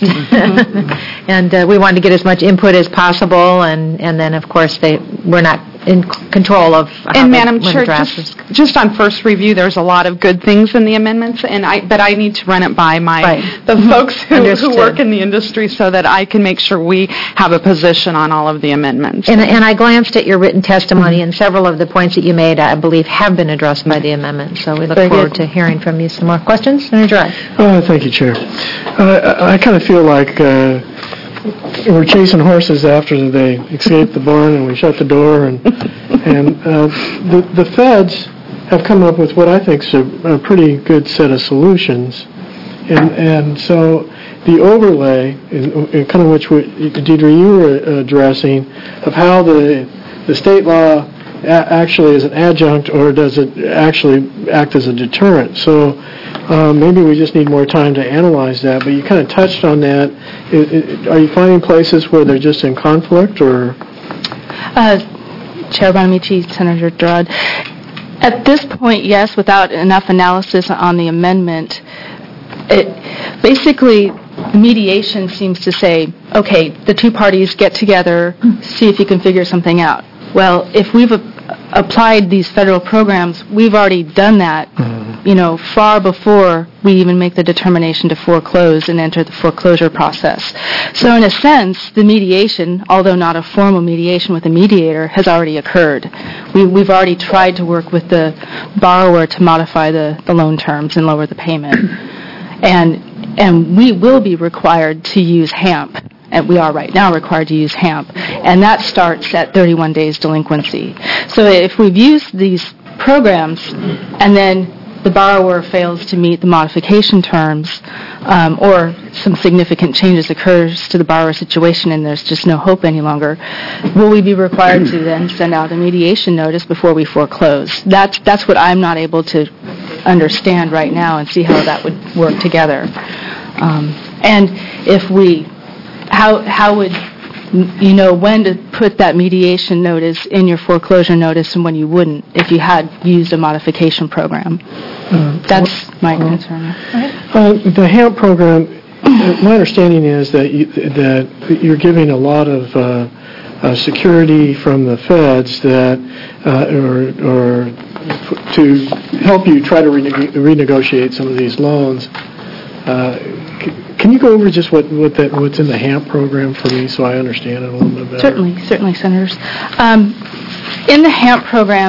and we wanted to get as much input as possible, and then of course we're not in control of how and Madam Chair, just on first review, there's a lot of good things in the amendments, but I need to run it by the folks who work in the industry so that I can make sure we have a position on all of the amendments. And I glanced at your written testimony, and several of the points that you made, I believe, have been addressed by the amendment. So we look forward to hearing from you. Some more questions? Senator Gerard. Thank you, Chair. I kind of feel like we're chasing horses after they escape the barn, and we shut the door, and the feds have come up with what I think is a pretty good set of solutions, and so the overlay, kind of which Deidre you were addressing, of how the state law actually is an adjunct or does it actually act as a deterrent. So maybe we just need more time to analyze that, but you kind of touched on that. Are you finding places where they're just in conflict, or? Chair Bonamici, Senator Gerard. At this point, yes, without enough analysis on the amendment, basically the mediation seems to say, okay, the two parties get together, see if you can figure something out. Well, if we've applied these federal programs, we've already done that, far before we even make the determination to foreclose and enter the foreclosure process. So in a sense, the mediation, although not a formal mediation with a mediator, has already occurred. We've already tried to work with the borrower to modify the loan terms and lower the payment. And we will be required to use HAMP. And we are right now required to use HAMP, and that starts at 31 days delinquency. So if we've used these programs and then the borrower fails to meet the modification terms or some significant changes occurs to the borrower's situation and there's just no hope any longer, will we be required to then send out a mediation notice before we foreclose? That's what I'm not able to understand right now and see how that would work together. And if we... How would you know when to put that mediation notice in your foreclosure notice and when you wouldn't if you had used a modification program. That's my concern. The HAMP program, my understanding is that you're giving a lot of security from the feds that, or to help you try to renegotiate some of these loans. Can you go over just what's in the HAMP program for me so I understand it a little bit better? Certainly, Senators. In the HAMP program,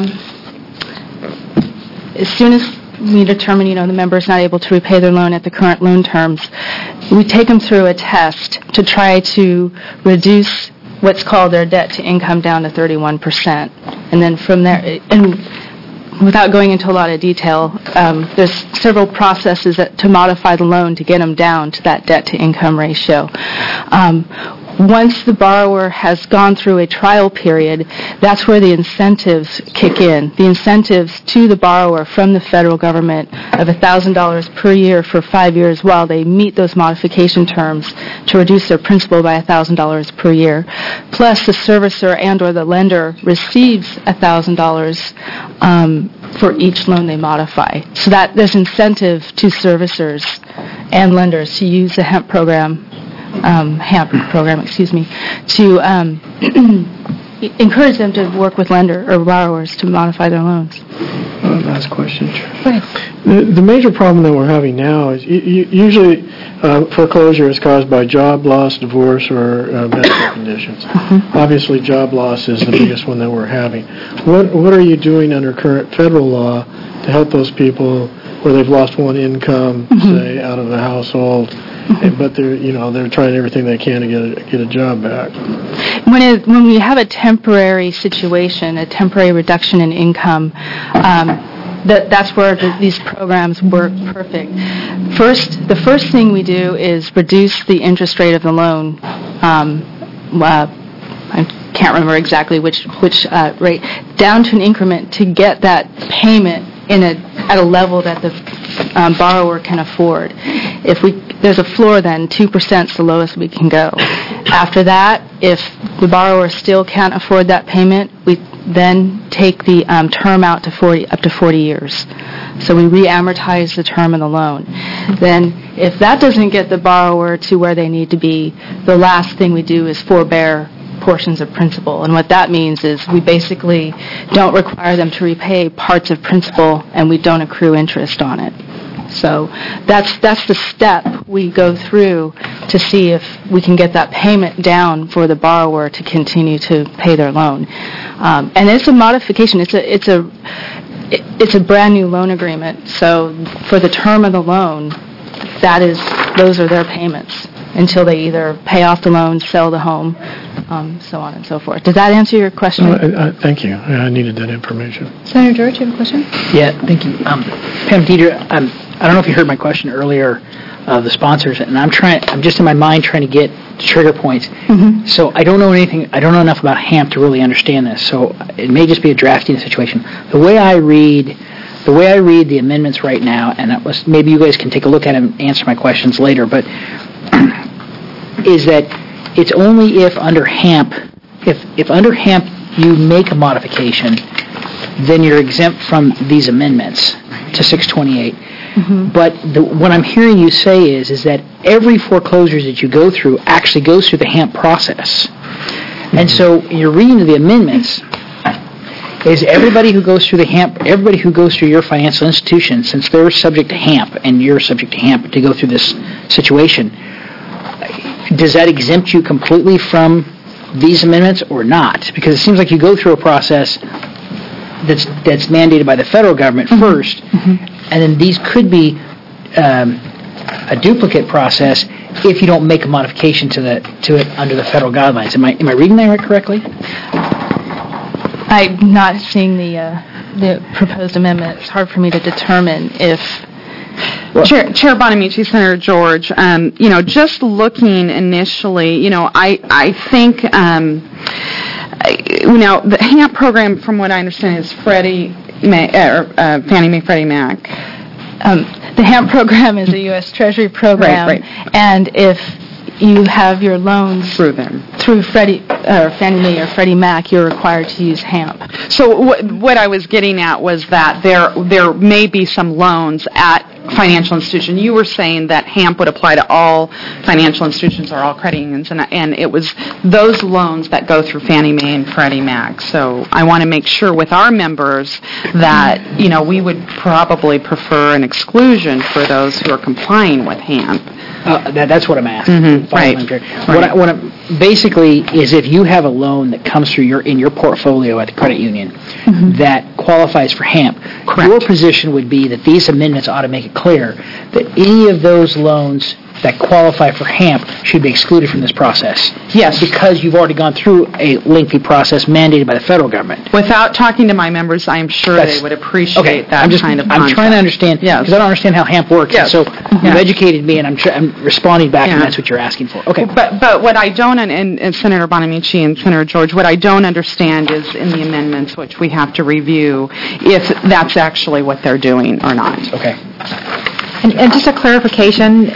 as soon as we determine, the member is not able to repay their loan at the current loan terms, we take them through a test to try to reduce what's called their debt to income down to 31%. And then from there, and without going into a lot of detail, there's several processes to modify the loan to get them down to that debt to income ratio. Once the borrower has gone through a trial period, that's where the incentives kick in. The incentives to the borrower from the federal government of $1,000 per year for 5 years while they meet those modification terms to reduce their principal by $1,000 per year. Plus the servicer and or the lender receives $1,000 for each loan they modify. So that there's incentive to servicers and lenders to use the HAMP program, to encourage them to work with lender or borrowers to modify their loans. Last question. The major problem that we're having now is usually foreclosure is caused by job loss, divorce, or medical conditions. Obviously, job loss is the biggest one that we're having. What are you doing under current federal law to help those people where they've lost one income, say, out of the household? But they're trying everything they can to get a job back. When we have a temporary situation, a temporary reduction in income, that's where these programs work perfect. The first thing we do is reduce the interest rate of the loan. I can't remember exactly which rate, down to an increment to get that payment at a level that the borrower can afford. There's a floor then, 2% is the lowest we can go. After that, if the borrower still can't afford that payment, we then take the term out to up to 40 years. So we re-amortize the term of the loan. Then if that doesn't get the borrower to where they need to be, the last thing we do is forbear portions of principal. And what that means is we basically don't require them to repay parts of principal and we don't accrue interest on it. So that's the step we go through to see if we can get that payment down for the borrower to continue to pay their loan. And it's a modification. It's a brand new loan agreement. So for the term of the loan, those are their payments until they either pay off the loan, sell the home, so on and so forth. Does that answer your question? Thank you. I needed that information. Senator George, you have a question? Yeah, thank you. Pam Deidre, I don't know if you heard my question earlier of the sponsors, and I'm just in my mind trying to get trigger points. So I don't know enough about HAMP to really understand this. So it may just be a drafting situation. The way I read the amendments right now, and maybe you guys can take a look at them and answer my questions later, but is that it's only if under HAMP you make a modification, then you're exempt from these amendments to 628. But what I'm hearing you say is that every foreclosure that you go through actually goes through the HAMP process. And so you're reading the amendments, is everybody who goes through everybody who goes through your financial institution, since they're subject to HAMP and you're subject to HAMP to go through this situation, does that exempt you completely from these amendments or not? Because it seems like you go through a process that's mandated by the federal government first, and then these could be a duplicate process if you don't make a modification to it under the federal guidelines. Am I reading that correctly? I'm not seeing the proposed amendment. It's hard for me to determine if. Chair Bonamici, Senator George, just looking initially, I think, the HAMP program, from what I understand, is Fannie Mae, Freddie Mac. The HAMP program is a U.S. Treasury program, right. And if you have your loans through them. Through Fannie Mae or Freddie Mac, you're required to use HAMP. So what I was getting at was that there may be some loans at financial institutions. You were saying that HAMP would apply to all financial institutions or all credit unions, and it was those loans that go through Fannie Mae and Freddie Mac. So I want to make sure with our members that, we would probably prefer an exclusion for those who are complying with HAMP. That's what I'm asking. Mm-hmm. Right. What basically is if you have a loan that comes through in your portfolio at the credit union that qualifies for HAMP, your position would be that these amendments ought to make it clear that any of those loans that qualify for HAMP should be excluded from this process. Yes. Because you've already gone through a lengthy process mandated by the federal government. Without talking to my members, I am sure they would appreciate that kind of concept. I'm trying to understand, because I don't understand how HAMP works. Yes. So you've educated me, and I'm responding back, and that's what you're asking for. Okay. But what I don't, and Senator Bonamici and Senator George, what I don't understand is in the amendments, which we have to review, if that's actually what they're doing or not. Okay. And just a clarification,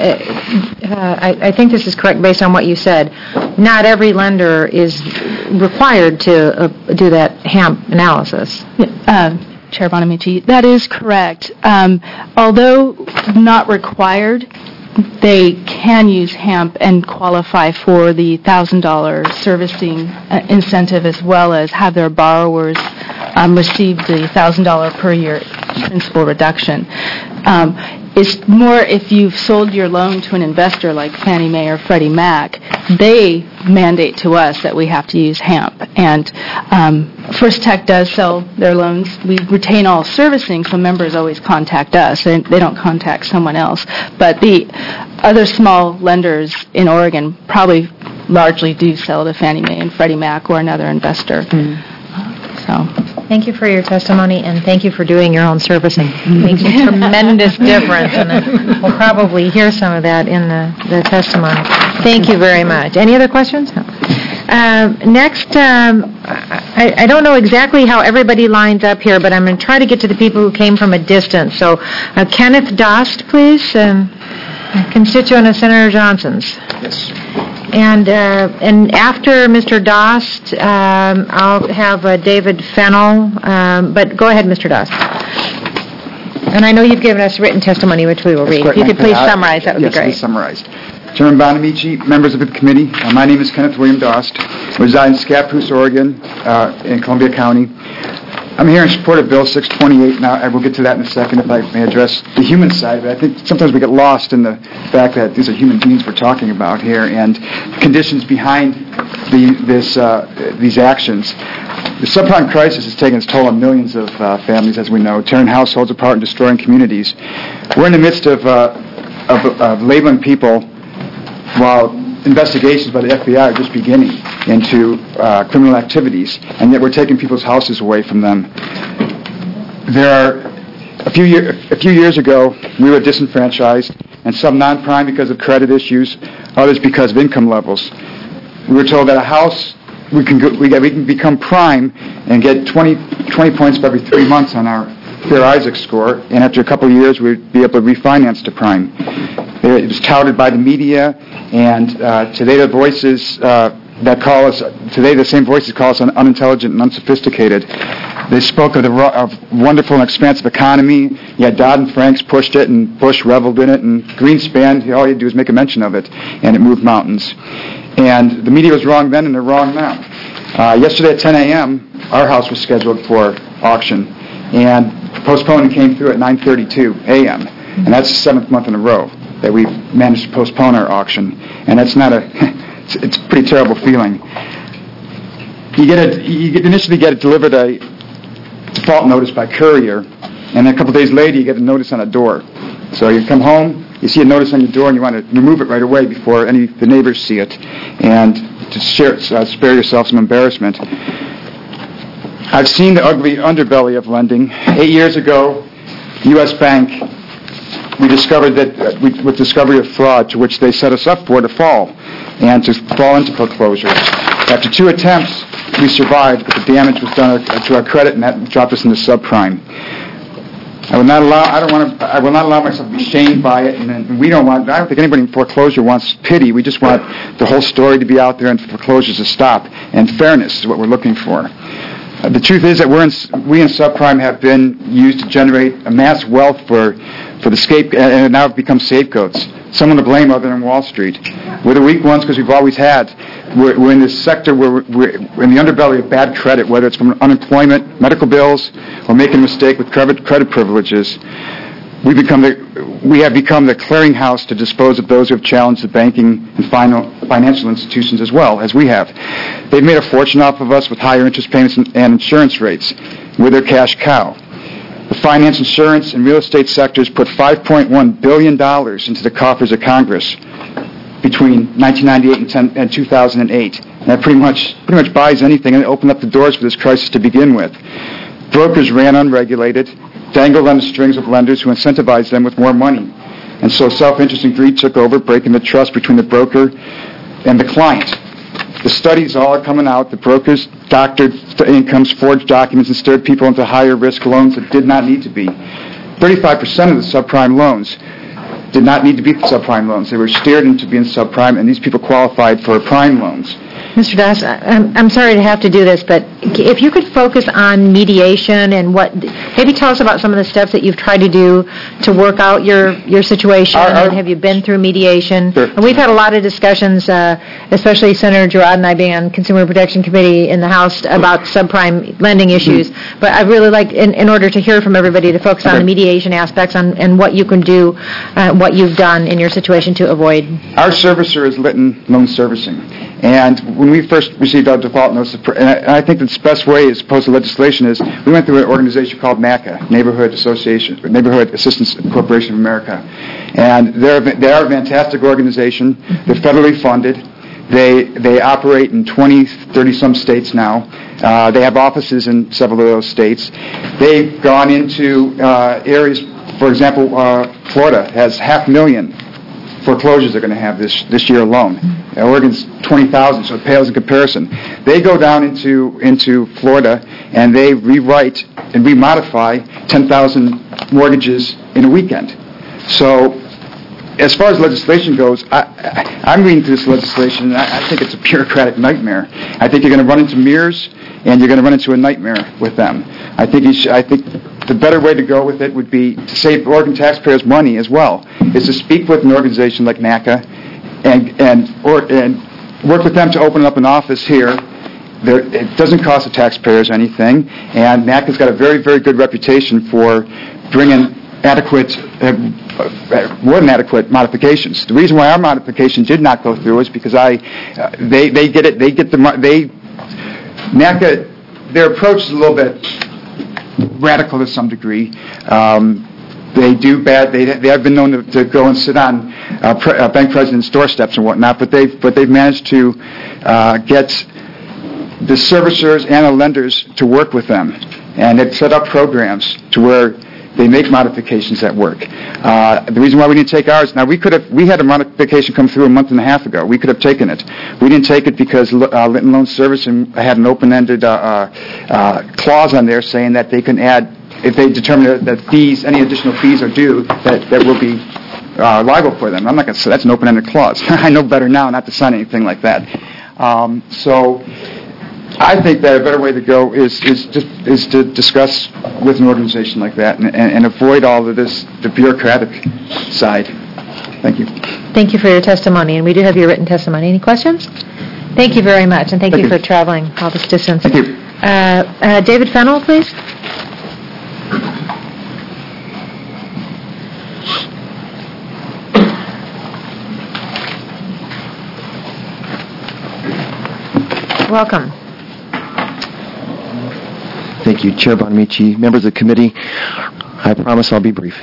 I think this is correct based on what you said. Not every lender is required to do that HAMP analysis. Chair Bonamici, that is correct. Although not required, they can use HAMP and qualify for the $1,000 servicing incentive, as well as have their borrowers receive the $1,000 per year principal reduction. It's more if you've sold your loan to an investor like Fannie Mae or Freddie Mac, they mandate to us that we have to use HAMP. And First Tech does sell their loans. We retain all servicing, so members always contact us, and they don't contact someone else. But the other small lenders in Oregon probably largely do sell to Fannie Mae and Freddie Mac or another investor. Thank you for your testimony, and thank you for doing your own servicing. It makes a tremendous difference, and we'll probably hear some of that in the testimony. Thank you very much. Any other questions? No. Next, I don't know exactly how everybody lines up here, but I'm going to try to get to the people who came from a distance. So, Kenneth Dost, please, constituent of Senator Johnson's. Yes. And after Mr. Dost, I'll have David Fennell, but go ahead, Mr. Dost. And I know you've given us written testimony, which we will read. If you could please summarize, that would be great. Yes, summarized. Chairman Bonamici, members of the committee, my name is Kenneth William Dost. I reside in Scappoose, Oregon, in Columbia County. I'm here in support of Bill 628. Now, I will get to that in a second if I may address the human side, but I think sometimes we get lost in the fact that these are human beings we're talking about here and conditions behind these actions. The subprime crisis has taken its toll on millions of families, as we know, tearing households apart and destroying communities. We're in the midst of labeling people while investigations by the FBI are just beginning into criminal activities, and yet we're taking people's houses away from them. There are a few years ago, we were disenfranchised, and some non-prime because of credit issues, others because of income levels. We were told that a house we can become prime and get 20 points for every 3 months on our Fair Isaac score, and after a couple of years, we'd be able to refinance to prime. It was touted by the media, and today the voices today the same voices call us unintelligent and unsophisticated. They spoke of the wonderful and expansive economy. Yet Dodd and Franks pushed it, and Bush reveled in it, and Greenspan, all you do is make a mention of it, and it moved mountains. And the media was wrong then, and they're wrong now. Yesterday at 10 a.m., our house was scheduled for auction, and postponement came through at 9:32 a.m., and that's the 7th month in a row that we've managed to postpone our auction, and that's not it's a pretty terrible feeling. You initially get delivered a default notice by courier, and a couple days later you get a notice on a door. So you come home, you see a notice on your door, and you want to remove it right away before any of the neighbors see it, and to spare yourself some embarrassment. I've seen the ugly underbelly of lending. 8 years ago, U.S. Bank, we discovered that with discovery of fraud, to which they set us up for to fall, and to fall into foreclosure. After 2 attempts, we survived, but the damage was done to our credit, and that dropped us into subprime. I will not allow myself to be shamed by it, and I don't think anybody in foreclosure wants pity. We just want the whole story to be out there and foreclosures to stop, and fairness is what we're looking for. The truth is that we in subprime have been used to generate amass wealth for the and now have become scapegoats. Someone to blame other than Wall Street. We're the weak ones because we've always had. We're in this sector where we're in the underbelly of bad credit, whether it's from unemployment, medical bills, or making a mistake with credit privileges. We have become the clearinghouse to dispose of those who have challenged the banking and financial institutions as well as we have. They've made a fortune off of us with higher interest payments and insurance rates. We're their cash cow. The finance, insurance, and real estate sectors put $5.1 billion into the coffers of Congress between 1998 and 2008. And that pretty much buys anything, and it opened up the doors for this crisis to begin with. Brokers ran unregulated, dangled on the strings of lenders who incentivized them with more money. And so self-interest and greed took over, breaking the trust between the broker and the client. The studies all are coming out. The brokers doctored incomes, forged documents, and steered people into higher risk loans that did not need to be. 35% of the subprime loans did not need to be subprime loans. They were steered into being subprime, and these people qualified for prime loans. Mr. Doss, I'm sorry to have to do this, but if you could focus on mediation and maybe tell us about some of the steps that you've tried to do to work out your situation, and have you been through mediation? Sure. And we've had a lot of discussions, especially Senator Girard and I being on Consumer Protection Committee in the House about subprime lending issues. But I'd really like, in order to hear from everybody, to focus on the mediation aspects and what you can do, what you've done in your situation to avoid. Our servicer is Litton Loan Servicing. And when we first received our default notice, and I think the best way as opposed to legislation is, we went through an organization called NACA, Neighborhood Assistance Corporation of America. And they are a fantastic organization. They're federally funded. They operate in 20, 30-some states now. They have offices in several of those states. They've gone into areas, for example, Florida has 500,000 foreclosures they're going to have this year alone. Oregon's 20,000, so it pales in comparison. They go down into Florida and they rewrite and remodify 10,000 mortgages in a weekend. So as far as legislation goes, I'm reading through this legislation, and I think it's a bureaucratic nightmare. I think you're going to run into mirrors, and you're going to run into a nightmare with them. I think the better way to go with it would be to save Oregon taxpayers money as well, is to speak with an organization like NACA and work with them to open up an office here. It doesn't cost the taxpayers anything, and NACA's got a very, very good reputation for bringing more than adequate modifications. The reason why our modification did not go through is because NACA, their approach is a little bit radical to some degree. They do bad. They have been known to go and sit on bank presidents' doorsteps and whatnot, but they've managed to get the servicers and the lenders to work with them, and they've set up programs to where they make modifications that work. The reason why we didn't take ours, now we had a modification come through a month and a half ago. We could have taken it. We didn't take it because Litton Loan Servicing had an open-ended clause on there saying that they can add, if they determine that fees, any additional fees are due, that will be liable for them. I'm not going to say that's an open-ended clause. I know better now not to sign anything like that. So I think that a better way to go is to discuss with an organization like that and avoid all of this, the bureaucratic side. Thank you. Thank you for your testimony, and we do have your written testimony. Any questions? Thank you very much, and thank you for traveling all this distance. Thank you. David Fennell, please. Welcome. Thank you, Chair Bonamici, members of the committee. I promise I'll be brief.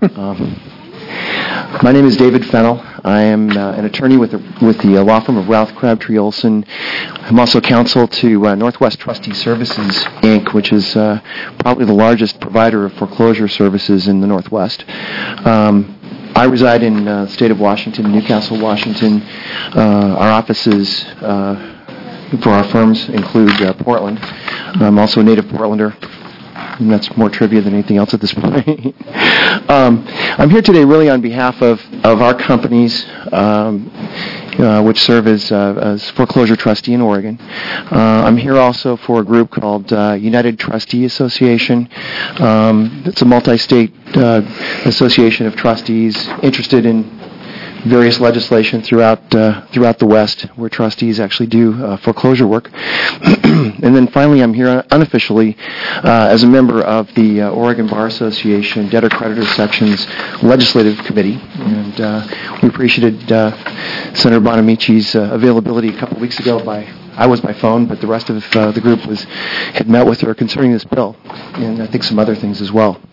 My name is David Fennell. I am an attorney with the law firm of Routh Crabtree Olson. I'm also counsel to Northwest Trustee Services, Inc., which is probably the largest provider of foreclosure services in the Northwest. I reside in the state of Washington, Newcastle, Washington. Our offices for our firms include Portland. I'm also a native Portlander. and that's more trivia than anything else at this point. I'm here today really on behalf of our companies, which serve as foreclosure trustee in Oregon. I'm here also for a group called United Trustee Association. It's a multi-state association of trustees interested in various legislation throughout the West, where trustees actually do foreclosure work. And then finally, I'm here unofficially as a member of the Oregon Bar Association Debtor-Creditor Section's Legislative Committee, and we appreciated Senator Bonamici's availability a couple weeks ago. I was by phone, but the rest of the group had met with her concerning this bill, and I think some other things as well.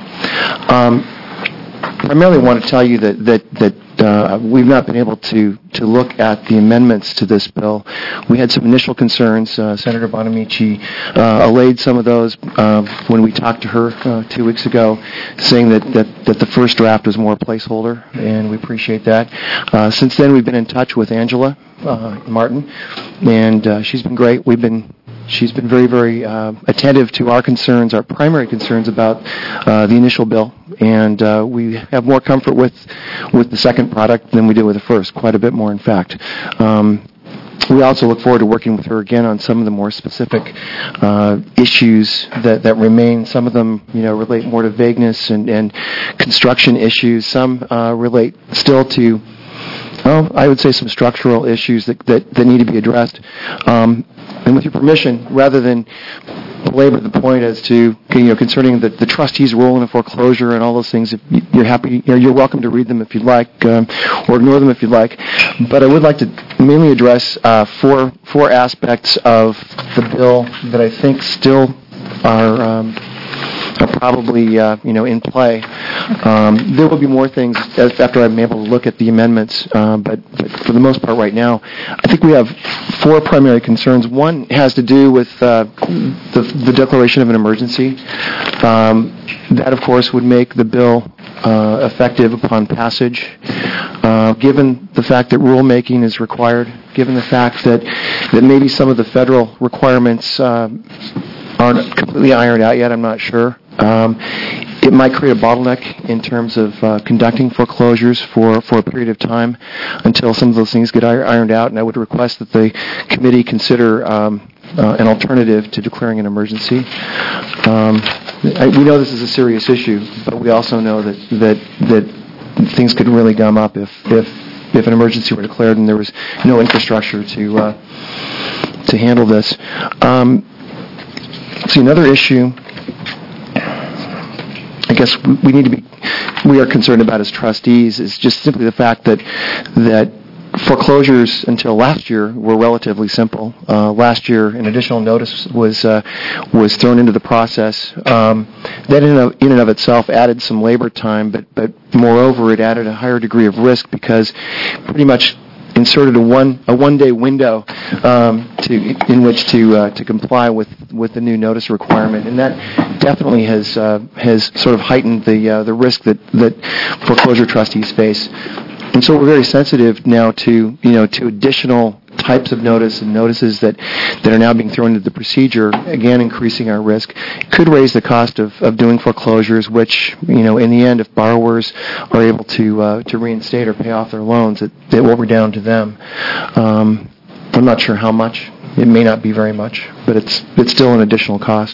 Primarily want to tell you that we've not been able to look at the amendments to this bill. We had some initial concerns. Senator Bonamici allayed some of those when we talked to her 2 weeks ago, saying that the first draft was more a placeholder, and we appreciate that. Since then, we've been in touch with Angela Martin, and she's been great. She's been very, very attentive to our concerns, our primary concerns about the initial bill, and we have more comfort with the second product than we did with the first, quite a bit more, in fact. We also look forward to working with her again on some of the more specific issues that remain. Some of them, relate more to vagueness and construction issues. Some relate still to, I would say, some structural issues that need to be addressed. And with your permission, rather than belabor the point as to concerning the trustee's role in a foreclosure and all those things, if you're happy, you're welcome to read them if you'd like, or ignore them if you'd like. But I would like to mainly address four aspects of the bill that I think still are probably in play. There will be more things after I'm able to look at the amendments, but for the most part right now, I think we have four primary concerns. One has to do with the declaration of an emergency. That, of course, would make the bill effective upon passage. Given the fact that rulemaking is required, given the fact that maybe some of the federal requirements aren't completely ironed out yet, I'm not sure. It might create a bottleneck in terms of conducting foreclosures for a period of time until some of those things get ironed out, and I would request that the committee consider an alternative to declaring an emergency. We know this is a serious issue, but we also know that things could really gum up if an emergency were declared and there was no infrastructure to handle this. See, another issue I guess we are concerned about as trustees is just simply the fact that foreclosures until last year were relatively simple. Last year, an additional notice was thrown into the process. That in and of itself added some labor time, but moreover, it added a higher degree of risk because pretty much inserted a one-day window in which to comply with the new notice requirement, and that definitely has sort of heightened the risk that foreclosure trustees face. And so we're very sensitive now to additional types of notice and notices that are now being thrown into the procedure, again increasing our risk. It could raise the cost of doing foreclosures, which, in the end, if borrowers are able to reinstate or pay off their loans, it will redound to them. I'm not sure how much. It may not be very much, but it's still an additional cost.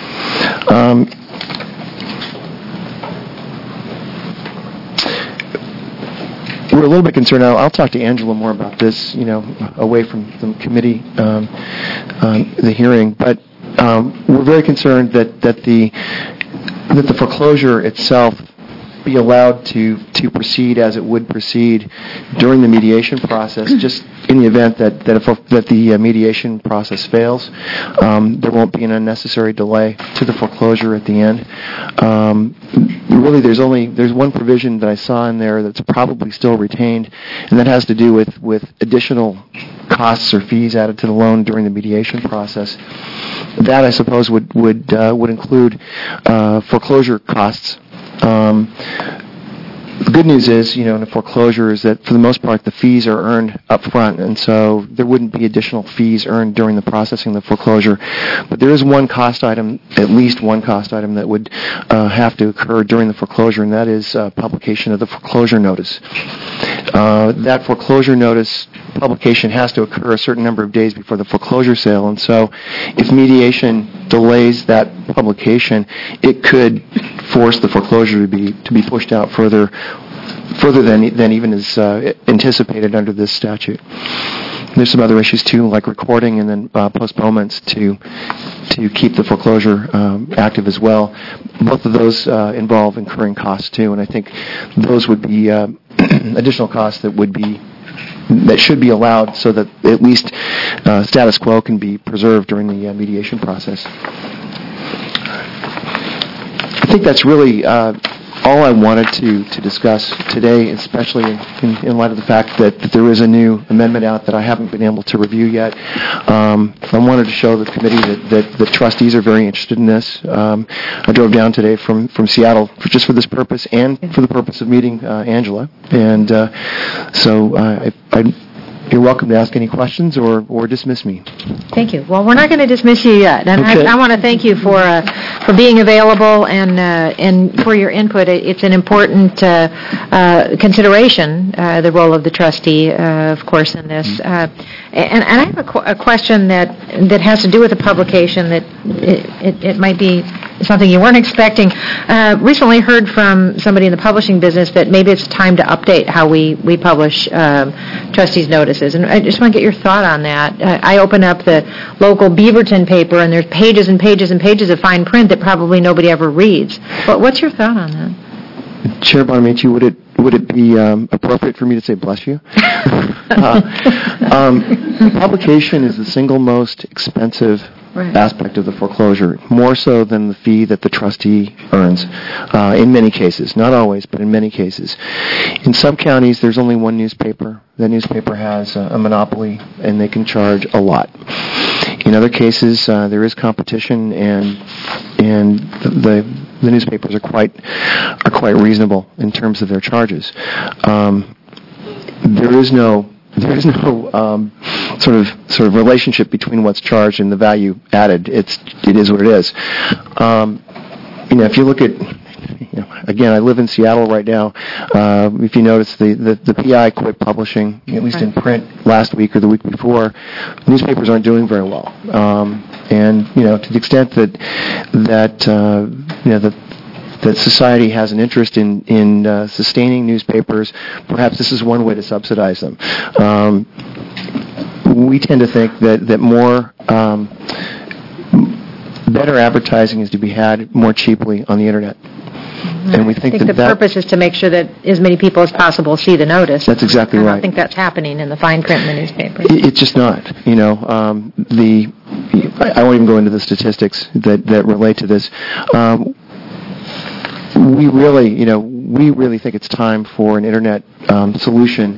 We're a little bit concerned. I'll talk to Angela more about this, away from the committee, the hearing. But we're very concerned that the foreclosure itself be allowed to proceed as it would proceed during the mediation process. Just in the event that the mediation process fails, there won't be an unnecessary delay to the foreclosure at the end. Really, there's one provision that I saw in there that's probably still retained, and that has to do with additional costs or fees added to the loan during the mediation process. That, I suppose, would include foreclosure costs. The good news is, in a foreclosure is that for the most part the fees are earned up front, and so there wouldn't be additional fees earned during the processing of the foreclosure. But there is one cost item, at least one cost item, that would have to occur during the foreclosure, and that is publication of the foreclosure notice. That foreclosure notice publication has to occur a certain number of days before the foreclosure sale, and so if mediation delays that publication, it could force the foreclosure to be pushed out further than even is anticipated under this statute. There's some other issues too, like recording and then postponements to keep the foreclosure active as well. Both of those involve incurring costs too, and I think those would be additional costs that should be allowed so that at least status quo can be preserved during the mediation process. I think that's really all I wanted to discuss today, especially in light of the fact that there is a new amendment out that I haven't been able to review yet. I wanted to show the committee that the trustees are very interested in this. I drove down today from Seattle just for this purpose and for the purpose of meeting Angela. And so you're welcome to ask any questions or dismiss me. Thank you. Well, we're not going to dismiss you yet, and okay. I want to thank you for being available and for your input. It's an important consideration, the role of the trustee, of course, in this. And I have a question that has to do with the publication that it might be something you weren't expecting. Recently heard from somebody in the publishing business that maybe it's time to update how we publish trustees' notices. And I just want to get your thought on that. I open up the local Beaverton paper, and there's pages and pages and pages of fine print that probably nobody ever reads. But what's your thought on that? Chair Bonamici, would it be appropriate for me to say bless you? Publication is the single most expensive aspect of the foreclosure, more so than the fee that the trustee earns in many cases. Not always, but in many cases. In some counties, there's only one newspaper. That newspaper has a monopoly, and they can charge a lot. In other cases, there is competition, and the newspapers are quite reasonable in terms of their charges. There is no sort of relationship between what's charged and the value added. It is what it is. If you look at, again, I live in Seattle right now. If you notice, the PI quit publishing, at least in print, last week or the week before. Newspapers aren't doing very well, and to the extent that society has an interest in sustaining newspapers, perhaps this is one way to subsidize them. We tend to think that more better advertising is to be had more cheaply on the internet. And we think the purpose is to make sure that as many people as possible see the notice. That's exactly right. I don't think that's happening in the fine print in the newspaper. It's just not. I won't even go into the statistics that relate to this. We really think it's time for an internet solution.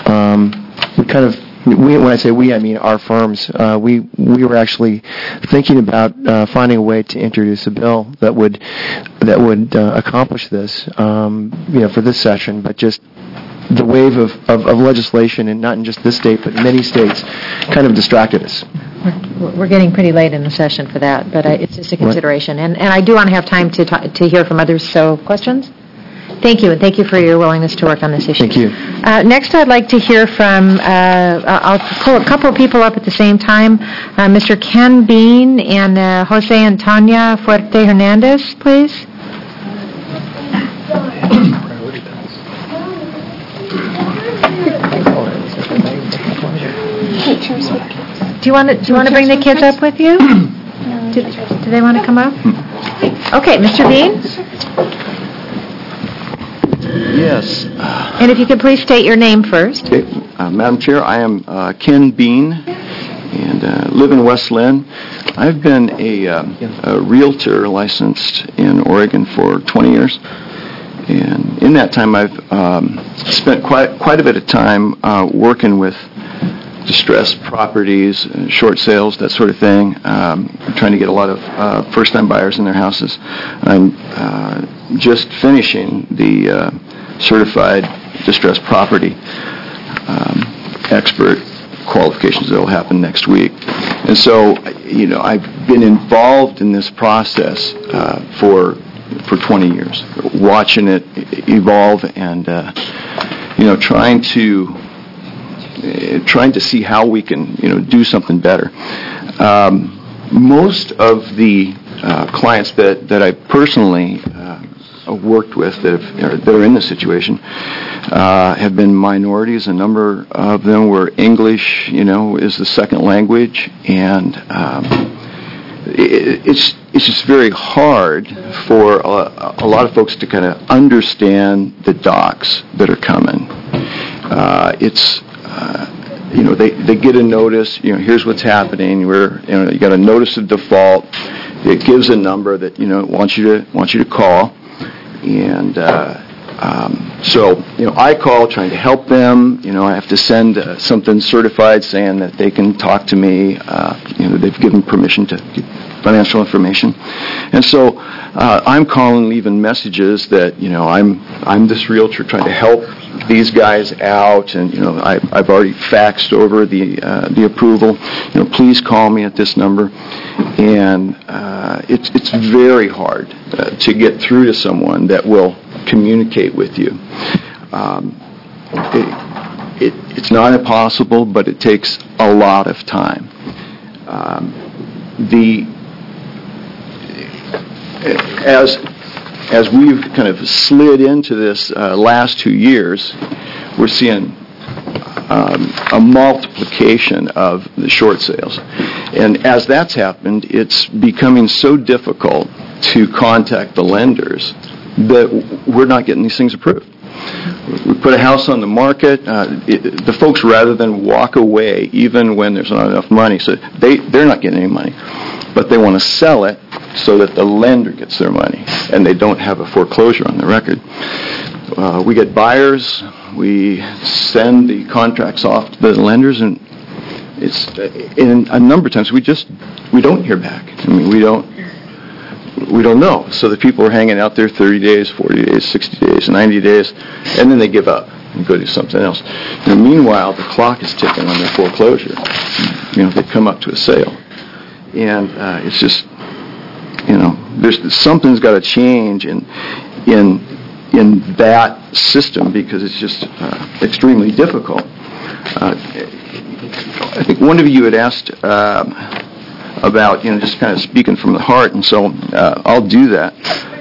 When I say we, I mean our firms. We were actually thinking about finding a way to introduce a bill that would accomplish this, for this session. But just the wave of legislation, and not in just this state, but many states, kind of distracted us. We're getting pretty late in the session for that, but it's just a consideration. And I do want to have time to hear from others. So questions? Thank you, and thank you for your willingness to work on this issue. Thank you. Next, I'd like to hear from, I'll pull a couple of people up at the same time. Mr. Ken Bean and Jose Antonia Fuerte Hernandez, please. Do you want to bring the kids up with you? Do they want to come up? Okay, Mr. Bean? Yes. And if you could please state your name first. Okay. Madam Chair, I am Ken Bean and live in West Lynn. I've been a realtor licensed in Oregon for 20 years. And in that time, I've spent quite a bit of time working with distressed properties, short sales, that sort of thing, trying to get a lot of first-time buyers in their houses. I'm just finishing the certified distressed property expert qualifications that will happen next week. And so, I've been involved in this process for 20 years, watching it evolve and, trying to see how we can, do something better. Most of the clients that I personally worked with that are in this situation have been minorities. A number of them were English, is the second language, and it's just very hard for a lot of folks to kind of understand the docs that are coming. They get a notice. Here's what's happening. You got a notice of default. It gives a number that wants you to call, and so I call trying to help them. I have to send something certified saying that they can talk to me. They've given permission to get financial information, and so I'm calling, leaving messages that I'm this realtor trying to help these guys out, and I've already faxed over the approval. Please call me at this number, and it's very hard to get through to someone that will communicate with you. It's not impossible, but it takes a lot of time. As we've kind of slid into this last 2 years, we're seeing a multiplication of the short sales. And as that's happened, it's becoming so difficult to contact the lenders that we're not getting these things approved. We put a house on the market. The folks, rather than walk away, even when there's not enough money, so they're not getting any money, but they want to sell it so that the lender gets their money, and they don't have a foreclosure on the record. We get buyers. We send the contracts off to the lenders, and it's in a number of times we don't hear back. I mean, we don't know. So the people are hanging out there 30 days, 40 days, 60 days, 90 days, and then they give up and go do something else. And meanwhile, the clock is ticking on their foreclosure. They come up to a sale, and it's just, something's got to change in that system, because it's just extremely difficult. I think one of you had asked about, just kind of speaking from the heart, and so I'll do that.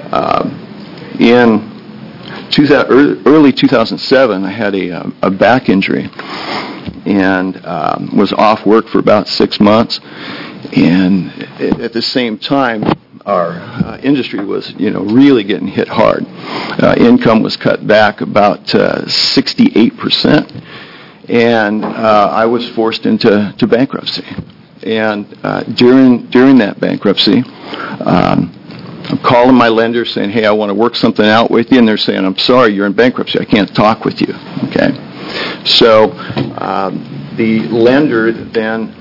In early 2007, I had a back injury and was off work for about 6 months. And at the same time, our industry was, really getting hit hard. Income was cut back about 68%, and I was forced into bankruptcy. And during that bankruptcy, I'm calling my lender saying, "Hey, I want to work something out with you," and they're saying, "I'm sorry, you're in bankruptcy. I can't talk with you." Okay, so the lender then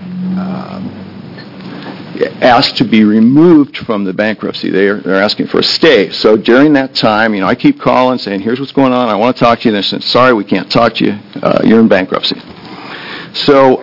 asked to be removed from the bankruptcy. They're asking for a stay. So during that time, I keep calling saying, "Here's what's going on. I want to talk to you." And they're saying, "Sorry, we can't talk to you. You're in bankruptcy." So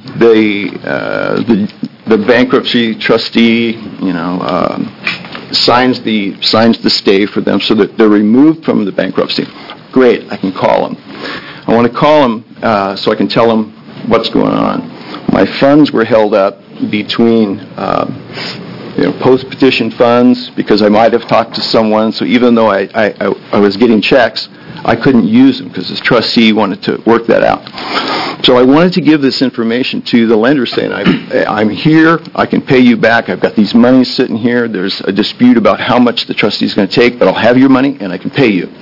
the bankruptcy trustee, signs the stay for them so that they're removed from the bankruptcy. Great, I can call them. I want to call them so I can tell them what's going on. My funds were held up between post-petition funds, because I might have talked to someone. So even though I was getting checks, I couldn't use them because this trustee wanted to work that out. So I wanted to give this information to the lender saying, I'm here, I can pay you back, I've got these monies sitting here, there's a dispute about how much the trustee is going to take, but I'll have your money and I can pay you.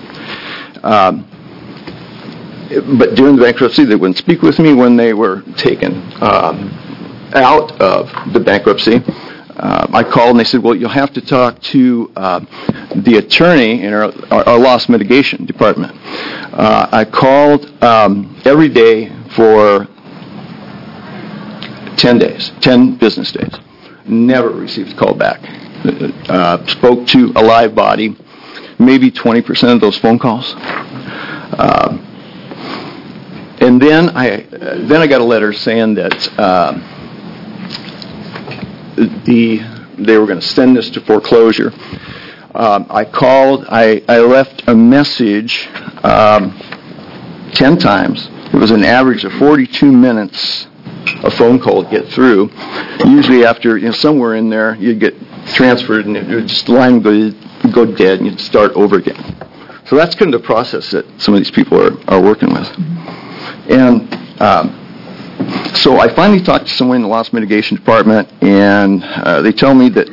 But during the bankruptcy, they wouldn't speak with me. When they were taken out of the bankruptcy, I called and they said, "Well, you'll have to talk to the attorney in our loss mitigation department." I called every day for 10 days, 10 business days. Never received a call back. Spoke to a live body, maybe 20% of those phone calls. And then I got a letter saying that they were going to send this to foreclosure. I called. I left a message 10 times. It was an average of 42 minutes a phone call to get through. Usually after, somewhere in there, you'd get transferred and the line would go dead and you'd start over again. So that's kind of the process that some of these people are working with. And so I finally talked to someone in the loss mitigation department, and they tell me that,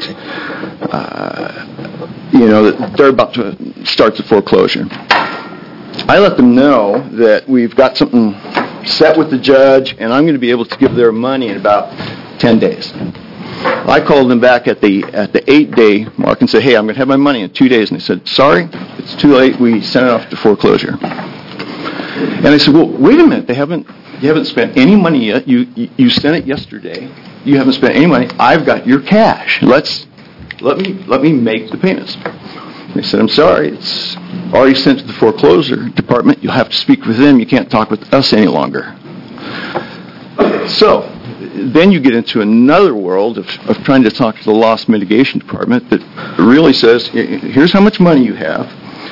that they're about to start the foreclosure. I let them know that we've got something set with the judge, and I'm going to be able to give their money in about 10 days. I called them back at the 8-day mark and said, hey, I'm going to have my money in 2 days. And they said, sorry, it's too late. We sent it off to foreclosure. And I said, well, wait a minute. You haven't spent any money yet. You sent it yesterday. You haven't spent any money. I've got your cash. Let me make the payments. They said, I'm sorry. It's already sent to the foreclosure department. You'll have to speak with them. You can't talk with us any longer. So then you get into another world of trying to talk to the loss mitigation department that really says, here's how much money you have.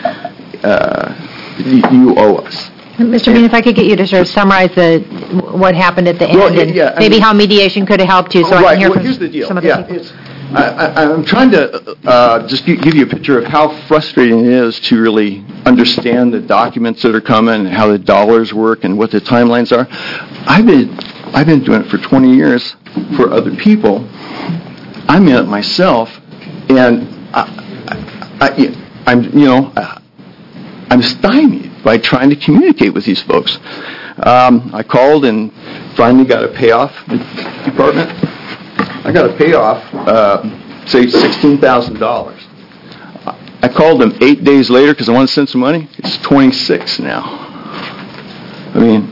You owe us. Mr. Bean, if I could get you to sort of summarize what happened at the end and maybe how mediation could have helped you so I can hear from here's the deal. some other people. I'm trying to just give you a picture of how frustrating it is to really understand the documents that are coming and how the dollars work and what the timelines are. I've been doing it for 20 years for other people. I'm in it myself, and I'm stymied by trying to communicate with these folks. I called and finally got a payoff department. I got a payoff, say $16,000. I called them 8 days later because I want to send some money. It's 26 now. I mean,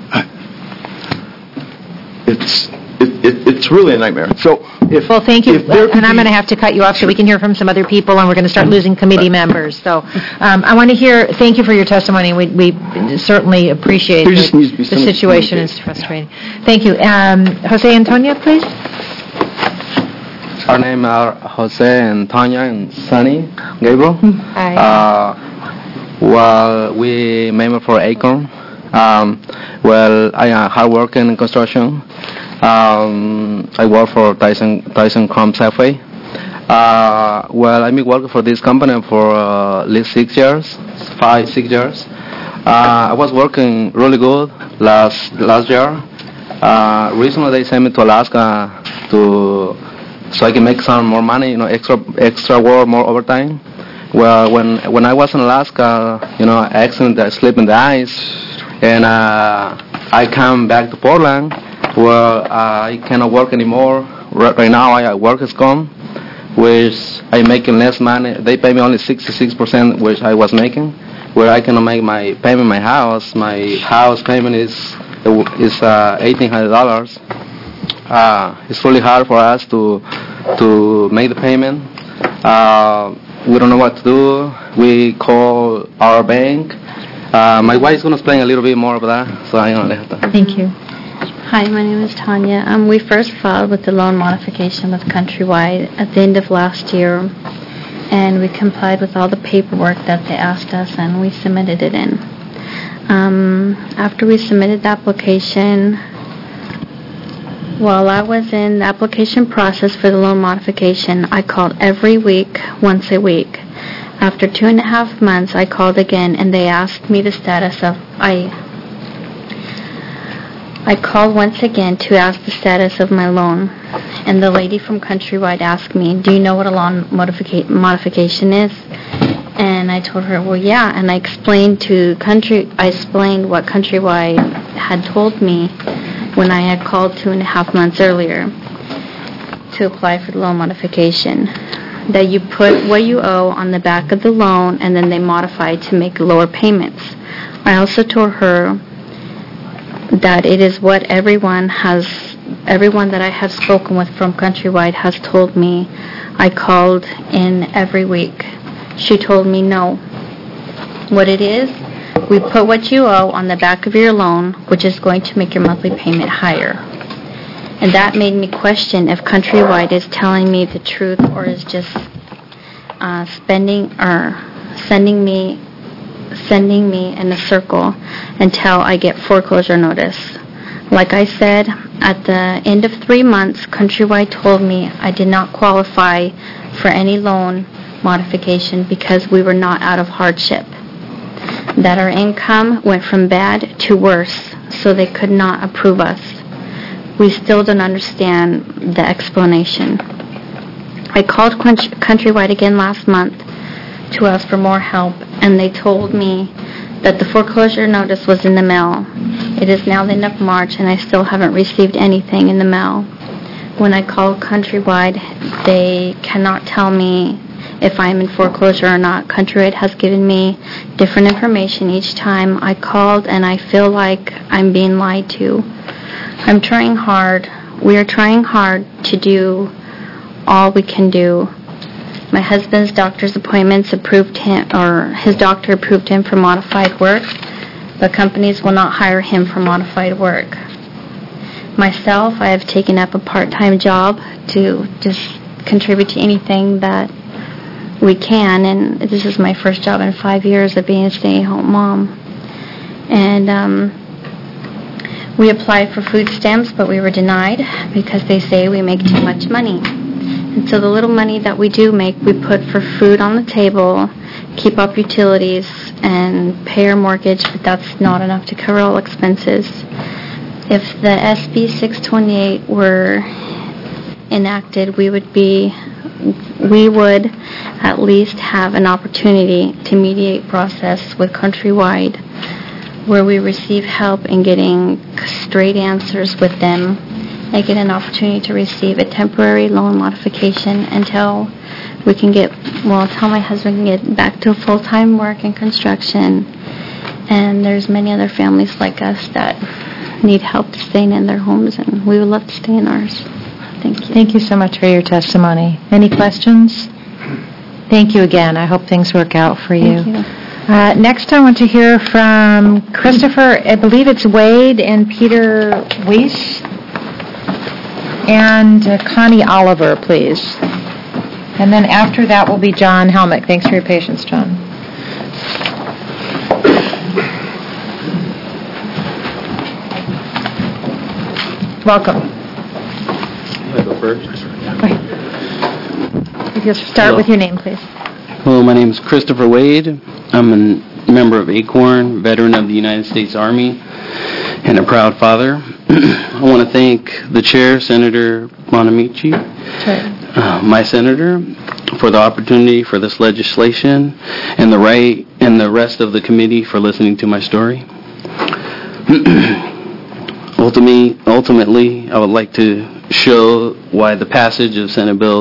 it's really a nightmare. So well, thank you. And I'm going to have to cut you off so we can hear from some other people, and we're going to start losing committee members. So I want to thank you for your testimony. We certainly appreciate it. The situation is frustrating. Thank you. Jose Antonio, please. Our name are Jose and Tanya and Sunny Gabriel. Hi. Well, we member for Acorn. I hard work in construction. I work for Tyson Crumb Safeway. I've been working for this company for at least 6 years. I was working really good last year. Recently, they sent me to Alaska so I can make some more money, extra work, more overtime. Well, when I was in Alaska, accident, I slipped in the ice, and I come back to Portland. Well, I cannot work anymore. Right now, I work as gone, which I'm making less money. They pay me only 66%, which I was making, where I cannot make my payment. My house payment is $1,800. It's really hard for us to make the payment. We don't know what to do. We call our bank. My wife is going to explain a little bit more about that, so I'm going to let her. Thank you. Hi, my name is Tanya. We first filed with the loan modification with Countrywide at the end of last year, and we complied with all the paperwork that they asked us, and we submitted it in. After we submitted the application, while I was in the application process for the loan modification, I called every week, once a week. After 2.5 months, I called again, and they asked me the status of... I called once again to ask the status of my loan, and the lady from Countrywide asked me, do you know what a loan modification is? And I told her, well, yeah, and I explained what Countrywide had told me when I had called 2.5 months earlier to apply for the loan modification, that you put what you owe on the back of the loan and then they modify to make lower payments. I also told her that it is what everyone that I have spoken with from Countrywide has told me. I called in every week. She told me no. What it is, We put what you owe on the back of your loan, which is going to make your monthly payment higher. And that made me question if Countrywide is telling me the truth or is just sending me in a circle until I get foreclosure notice. Like I said, at the end of 3 months, Countrywide told me I did not qualify for any loan modification because we were not out of hardship. That our income went from bad to worse, so they could not approve us. We still don't understand the explanation. I called Countrywide again last month to ask for more help, and they told me that the foreclosure notice was in the mail. It is now the end of March, and I still haven't received anything in the mail. When I call Countrywide, they cannot tell me if I'm in foreclosure or not. Countrywide has given me different information each time I called, and I feel like I'm being lied to. I'm trying hard. We are trying hard to do all we can do. My husband's doctor's appointments approved him, or his doctor approved him for modified work, but companies will not hire him for modified work. Myself, I have taken up a part-time job to just contribute to anything that we can, and this is my first job in 5 years of being a stay-at-home mom. And we applied for food stamps, but we were denied because they say we make too much money. And so the little money that we do make, we put for food on the table, keep up utilities, and pay our mortgage, but that's not enough to cover all expenses. If the SB 628 were enacted, we would at least have an opportunity to mediate process with Countrywide, where we receive help in getting straight answers with them. I get an opportunity to receive a temporary loan modification until we can until my husband can get back to full-time work in construction. And there's many other families like us that need help staying in their homes, and we would love to stay in ours. Thank you. Thank you so much for your testimony. Any questions? Thank you again. I hope things work out for you. Thank you. Next, I want to hear from Christopher, I believe it's Wade, and Peter Weiss, and Connie Oliver, please. And then after that will be John Helmick. Thanks for your patience, John. Welcome. I go first. If you'll start with your name, please. Hello, my name is Christopher Wade. I'm a member of Acorn, veteran of the United States Army, and a proud father. I want to thank the chair, Senator Bonamici, my senator, for the opportunity for this legislation, and the rest of the committee for listening to my story. Ultimately, I would like to show why the passage of Senate Bill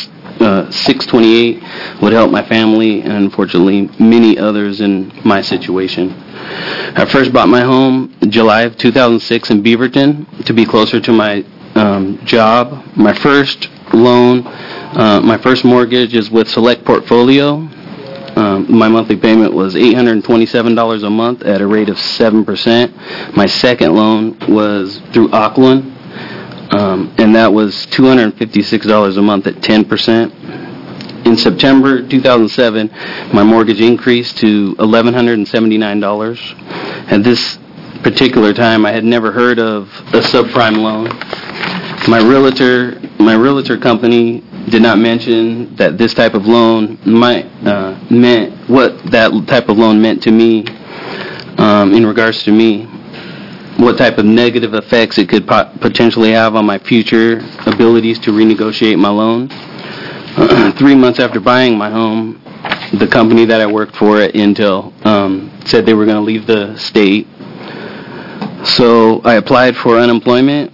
628 would help my family and, unfortunately, many others in my situation. I first bought my home in July of 2006 in Beaverton to be closer to my job. My first loan, my first mortgage is with Select Portfolio. My monthly payment was $827 a month at a rate of 7%. My second loan was through Ocwen, and that was $256 a month at 10%. In September 2007, my mortgage increased to $1,179. At this particular time, I had never heard of a subprime loan. My realtor company did not mention that this type of loan meant what that type of loan meant to me in regards to me, what type of negative effects it could potentially have on my future abilities to renegotiate my loan. 3 months after buying my home, the company that I worked for at Intel said they were going to leave the state. So I applied for unemployment.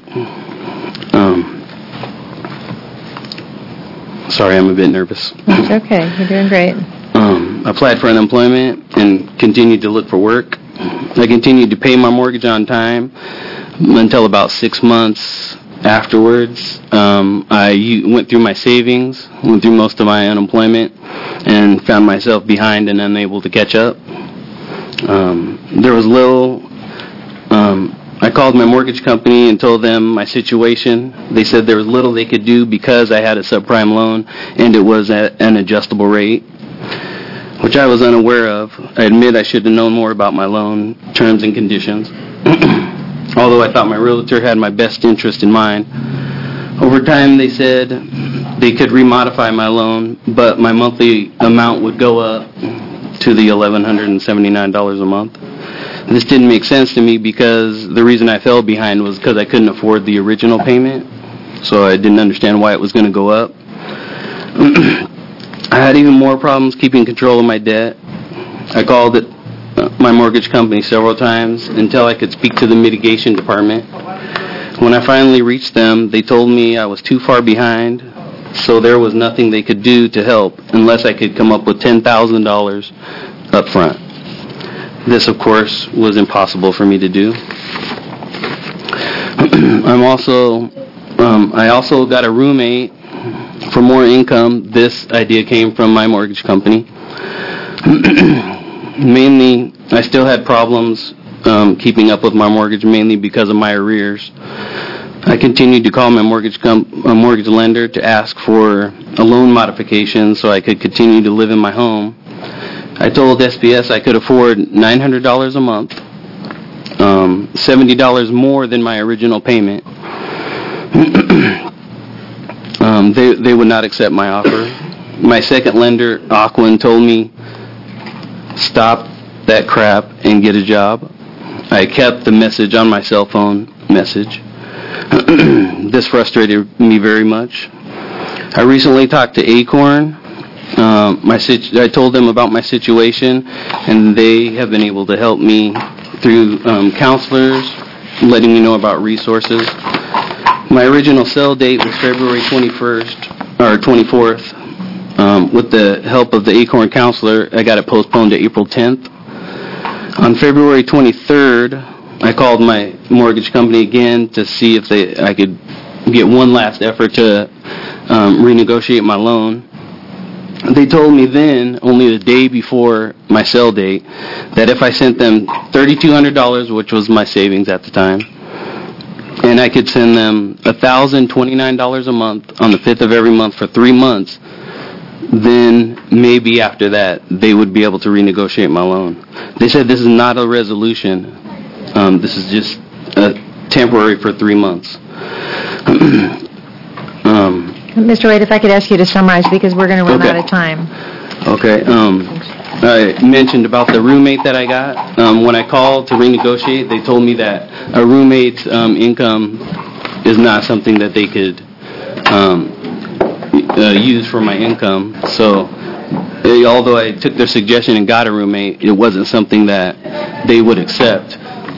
Sorry, I'm a bit nervous. It's okay. You're doing great. I applied for unemployment and continued to look for work. I continued to pay my mortgage on time until about 6 months afterwards. I went through my savings, went through most of my unemployment, and found myself behind and unable to catch up. there was little. I called my mortgage company and told them my situation. They said there was little they could do because I had a subprime loan and it was at an adjustable rate, which I was unaware of. I admit I should have known more about my loan terms and conditions, although I thought my realtor had my best interest in mind. Over time, they said they could remodify my loan, but my monthly amount would go up to the $1,179 a month. This didn't make sense to me because the reason I fell behind was because I couldn't afford the original payment, so I didn't understand why it was going to go up. I had even more problems keeping control of my debt. I called my mortgage company several times until I could speak to the mitigation department. When I finally reached them, they told me I was too far behind, so there was nothing they could do to help unless I could come up with $10,000 up front. This, of course, was impossible for me to do. I also got a roommate for more income. This idea came from my mortgage company. Mainly, I still had problems keeping up with my mortgage, mainly because of my arrears. I continued to call my mortgage lender to ask for a loan modification so I could continue to live in my home. I told SPS I could afford $900 a month, $70 more than my original payment. They would not accept my offer. My second lender, Aquin, told me, stop that crap and get a job. I kept the message on my cell phone message. This frustrated me very much. I recently talked to Acorn. I told them about my situation, and they have been able to help me through counselors, letting me know about resources. My original sale date was February 24th. With the help of the Acorn counselor, I got it postponed to April 10th. On February 23rd, I called my mortgage company again to see if I could get one last effort to renegotiate my loan. They told me then, only the day before my sale date, that if I sent them $3,200, which was my savings at the time, and I could send them $1,029 a month on the 5th of every month for 3 months, then maybe after that they would be able to renegotiate my loan. They said this is not a resolution. This is just temporary for 3 months. Mr. Wade, if I could ask you to summarize because we're going to run out of time. Okay. I mentioned about the roommate that I got. When I called to renegotiate, they told me that a roommate's income is not something that they could use for my income. So although I took their suggestion and got a roommate, it wasn't something that they would accept.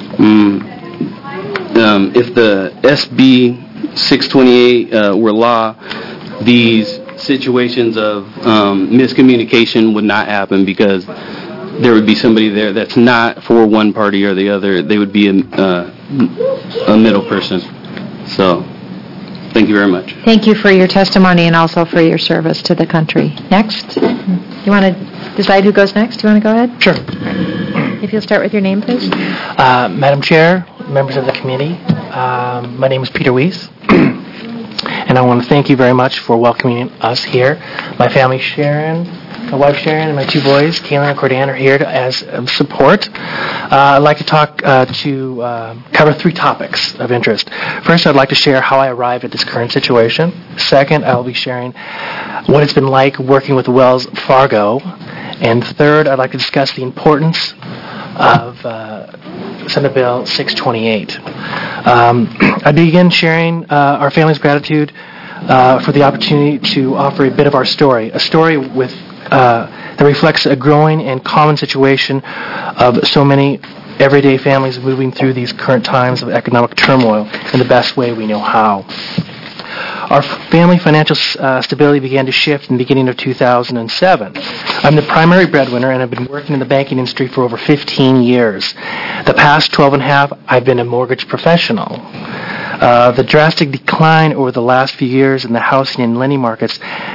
If the SB 628 were law, these situations of miscommunication would not happen because there would be somebody there that's not for one party or the other. They would be a middle person. So, thank you very much. Thank you for your testimony and also for your service to the country. Next. You want to decide who goes next? Do you want to go ahead? Sure. If you'll start with your name, please. Madam Chair, members of the committee, my name is Peter Weiss, and I want to thank you very much for welcoming us here. My family, Sharon, my wife Sharon, and my 2 boys, Kaylin and Cordan, are here as support. I'd like to cover 3 topics of interest. First, I'd like to share how I arrived at this current situation. Second, I'll be sharing what it's been like working with Wells Fargo. And third, I'd like to discuss the importance of Senate Bill 628. I begin sharing our family's gratitude for the opportunity to offer a bit of our story, a story that reflects a growing and common situation of so many everyday families moving through these current times of economic turmoil in the best way we know how. Our family financial stability began to shift in the beginning of 2007. I'm the primary breadwinner, and I've been working in the banking industry for over 15 years. The past 12 and a half, I've been a mortgage professional. The drastic decline over the last few years in the housing and lending markets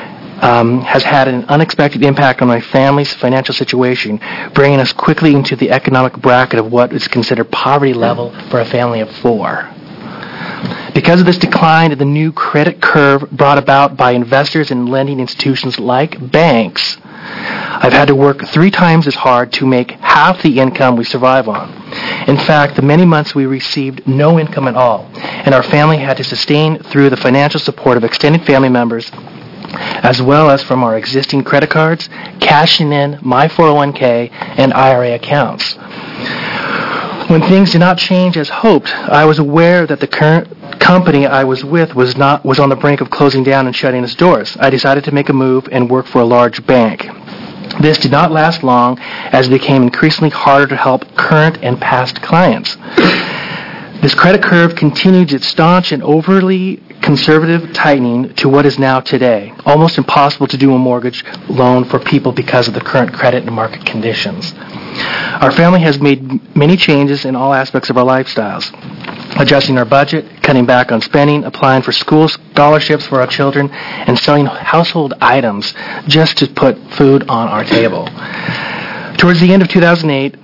has had an unexpected impact on my family's financial situation, bringing us quickly into the economic bracket of what is considered poverty level for a family of 4. Because of this decline in the new credit curve brought about by investors and lending institutions like banks, I've had to work 3 times as hard to make half the income we survive on. In fact, the many months we received no income at all, and our family had to sustain through the financial support of extended family members, as well as from our existing credit cards, cashing in my 401k and IRA accounts. When things did not change as hoped, I was aware that the current company I was with was on the brink of closing down and shutting its doors. I decided to make a move and work for a large bank. This did not last long, as it became increasingly harder to help current and past clients. This credit curve continued its staunch and overly conservative tightening to what is now today. Almost impossible to do a mortgage loan for people because of the current credit and market conditions. Our family has made many changes in all aspects of our lifestyles. Adjusting our budget, cutting back on spending, applying for school scholarships for our children, and selling household items just to put food on our table. Towards the end of 2008,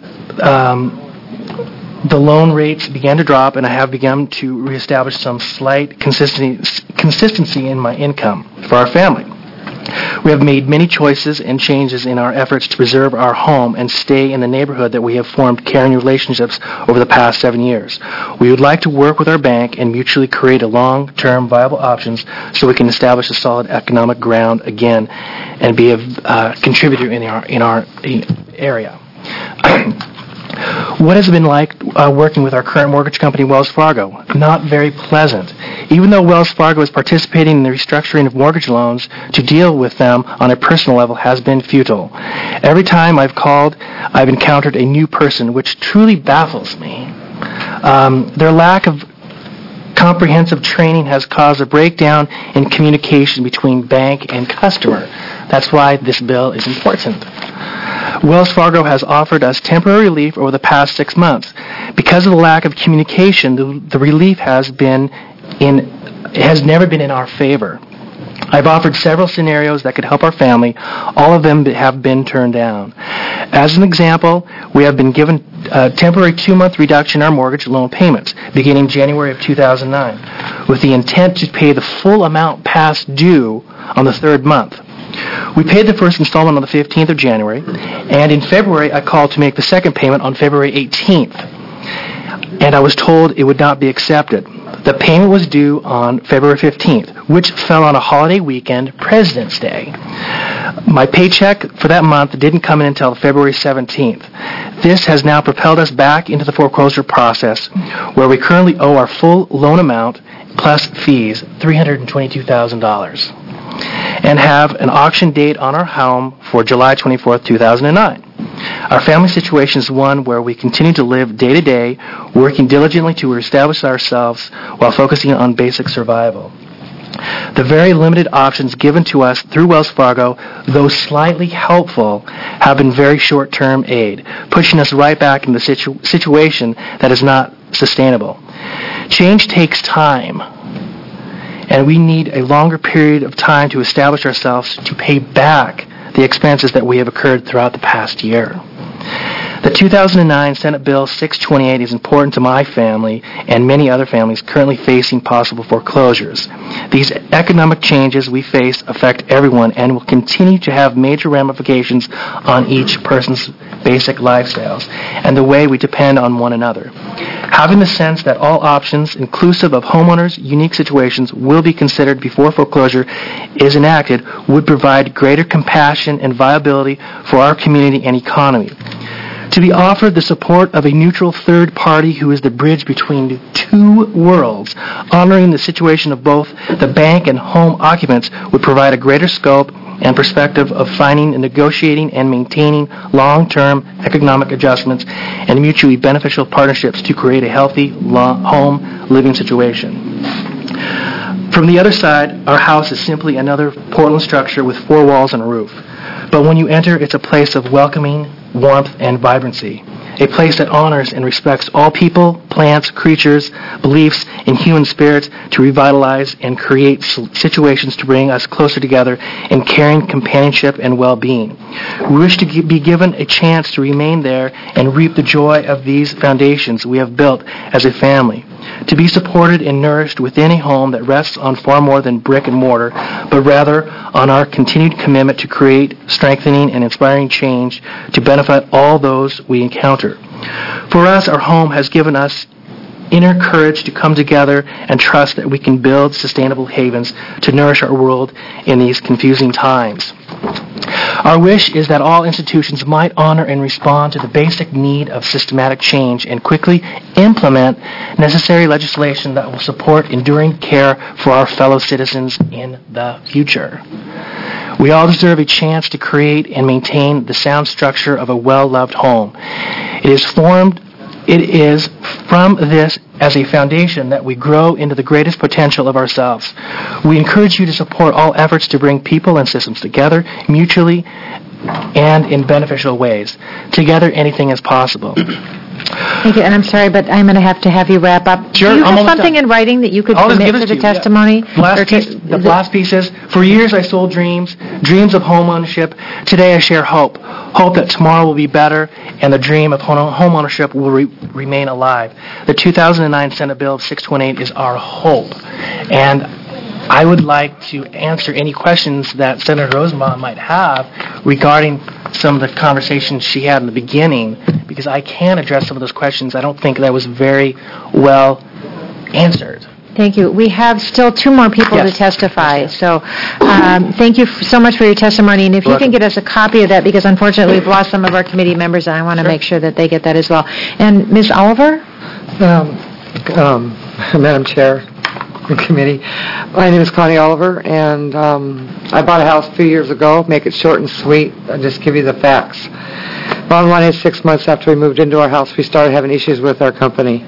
the loan rates began to drop, and I have begun to reestablish some slight consistency in my income for our family. We have made many choices and changes in our efforts to preserve our home and stay in the neighborhood that we have formed caring relationships over the past 7 years. We would like to work with our bank and mutually create a long-term viable options so we can establish a solid economic ground again and be a contributor in our area. What has it been like working with our current mortgage company, Wells Fargo? Not very pleasant. Even though Wells Fargo is participating in the restructuring of mortgage loans, to deal with them on a personal level has been futile. Every time I've called, I've encountered a new person, which truly baffles me. Their lack of comprehensive training has caused a breakdown in communication between bank and customer. That's why this bill is important. Wells Fargo has offered us temporary relief over the past 6 months. Because of the lack of communication, the relief has never been in our favor. I've offered several scenarios that could help our family. All of them have been turned down. As an example, we have been given a temporary 2-month reduction in our mortgage loan payments beginning January of 2009 with the intent to pay the full amount past due on the 3rd month. We paid the first installment on the 15th of January, and in February I called to make the second payment on February 18th, and I was told it would not be accepted. The payment was due on February 15th, which fell on a holiday weekend, President's Day. My paycheck for that month didn't come in until February 17th. This has now propelled us back into the foreclosure process, where we currently owe our full loan amount plus fees, $322,000. And have an auction date on our home for July 24th, 2009. Our family situation is one where we continue to live day to day, working diligently to establish ourselves while focusing on basic survival. The very limited options given to us through Wells Fargo, though slightly helpful, have been very short-term aid, pushing us right back into the situation that is not sustainable. Change takes time, and we need a longer period of time to establish ourselves to pay back the expenses that we have occurred throughout the past year. The 2009 Senate Bill 628 is important to my family and many other families currently facing possible foreclosures. These economic changes we face affect everyone and will continue to have major ramifications on each person's basic lifestyles and the way we depend on one another. Having the sense that all options, inclusive of homeowners' unique situations, will be considered before foreclosure is enacted would provide greater compassion and viability for our community and economy. To be offered the support of a neutral third party who is the bridge between two worlds, honoring the situation of both the bank and home occupants, would provide a greater scope and perspective of finding and negotiating and maintaining long-term economic adjustments and mutually beneficial partnerships to create a healthy home living situation. From the other side, our house is simply another Portland structure with 4 walls and a roof. But when you enter, it's a place of welcoming, warmth, and vibrancy. a place that honors and respects all people, plants, creatures, beliefs, and human spirits to revitalize and create situations to bring us closer together in caring, companionship, and well-being. We wish to be given a chance to remain there and reap the joy of these foundations we have built as a family, to be supported and nourished within a home that rests on far more than brick and mortar, but rather on our continued commitment to create, strengthening, and inspiring change to benefit all those we encounter. For us, our home has given us inner courage to come together and trust that we can build sustainable havens to nourish our world in these confusing times. Our wish is that all institutions might honor and respond to the basic need of systematic change and quickly implement necessary legislation that will support enduring care for our fellow citizens in the future. We all deserve a chance to create and maintain the sound structure of a well-loved home. It is from this as a foundation that we grow into the greatest potential of ourselves. We encourage you to support all efforts to bring people and systems together mutually and in beneficial ways. Together, anything is possible. Thank you, and I'm sorry, but I'm going to have you wrap up. Sure, Do you I'm have almost something done. in writing that you could I'll just submit give it for to the you, yeah. testimony? The last piece is, for years I sold dreams of home ownership. Today I share hope that tomorrow will be better and the dream of home ownership will remain alive. The 2009 Senate Bill 628 is our hope. And I would like to answer any questions that Senator Rosenbaum might have regarding some of the conversations she had in the beginning, because I can address some of those questions. I don't think that was very well answered. Thank you. We have still two more people to testify, so thank you so much for your testimony. And if you can get us a copy of that, because unfortunately we've lost some of our committee members, and I want to make sure that they get that as well. And Ms. Oliver? Madam Chair and Committee, my name is Connie Oliver, and I bought a house a few years ago. Make it short and sweet. I'll just give you the facts. Bottom line is 6 months after we moved into our house, we started having issues with our company.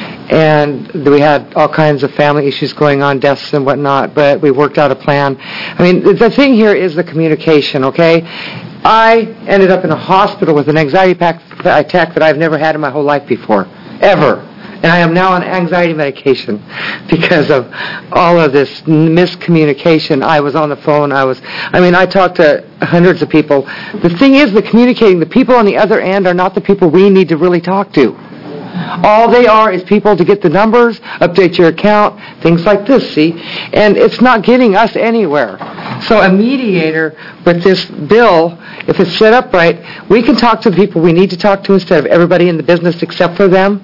And we had all kinds of family issues going on, deaths and whatnot, but we worked out a plan. I mean, the thing here is the communication, okay? I ended up in a hospital with an anxiety attack that I've never had in my whole life before, ever. And I am now on anxiety medication because of all of this miscommunication. I was on the phone. I talked to hundreds of people. The thing is, the people on the other end are not the people we need to really talk to. All they are is people to get the numbers, update your account, things like this, see? And it's not getting us anywhere. So a mediator with this bill, if it's set up right, we can talk to the people we need to talk to instead of everybody in the business except for them.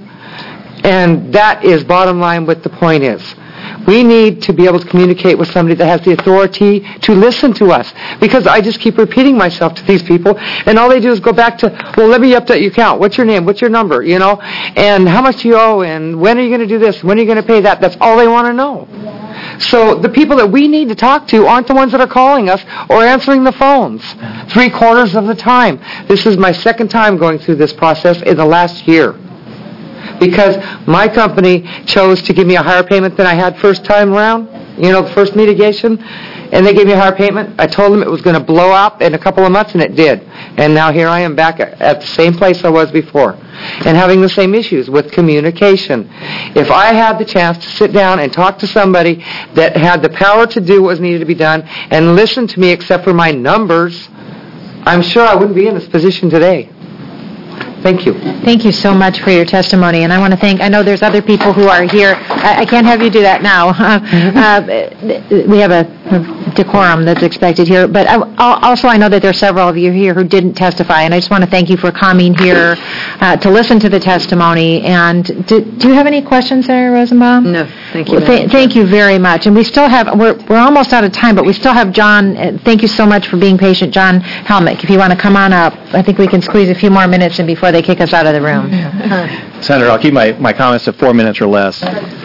And that is bottom line what the point is. We need to be able to communicate with somebody that has the authority to listen to us. Because I just keep repeating myself to these people, and all they do is go back to, well, let me update your account. What's your name? What's your number? You know? And how much do you owe? And when are you going to do this? When are you going to pay that? That's all they want to know. So the people that we need to talk to aren't the ones that are calling us or answering the phones 3/4 of the time. This is my second time going through this process in the last year. Because my company chose to give me a higher payment than I had first time around, the first mitigation, and they gave me a higher payment. I told them it was going to blow up in a couple of months, and it did. And now here I am back at the same place I was before, and having the same issues with communication. If I had the chance to sit down and talk to somebody that had the power to do what was needed to be done and listen to me except for my numbers, I'm sure I wouldn't be in this position today. Thank you. Thank you so much for your testimony, and I want to I know there's other people who are here. I can't have you do that now. We have a decorum that's expected here, but also I know that there are several of you here who didn't testify, and I just want to thank you for coming here to listen to the testimony. And do you have any questions, Senator Rosenbaum? No, thank you. Thank you very much. And we still have, we're almost out of time, but we still have John. Thank you so much for being patient, John Helmick. If you want to come on up, I think we can squeeze a few more minutes in before they kick us out of the room. Senator, I'll keep my comments to 4 minutes or less.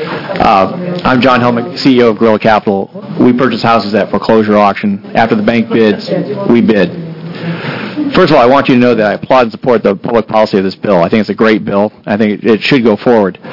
I'm John Helmick, CEO of Gorilla Capital. We purchase houses at foreclosure auction. After the bank bids, we bid. First of all, I want you to know that I applaud and support the public policy of this bill. I think it's a great bill. I think it should go forward.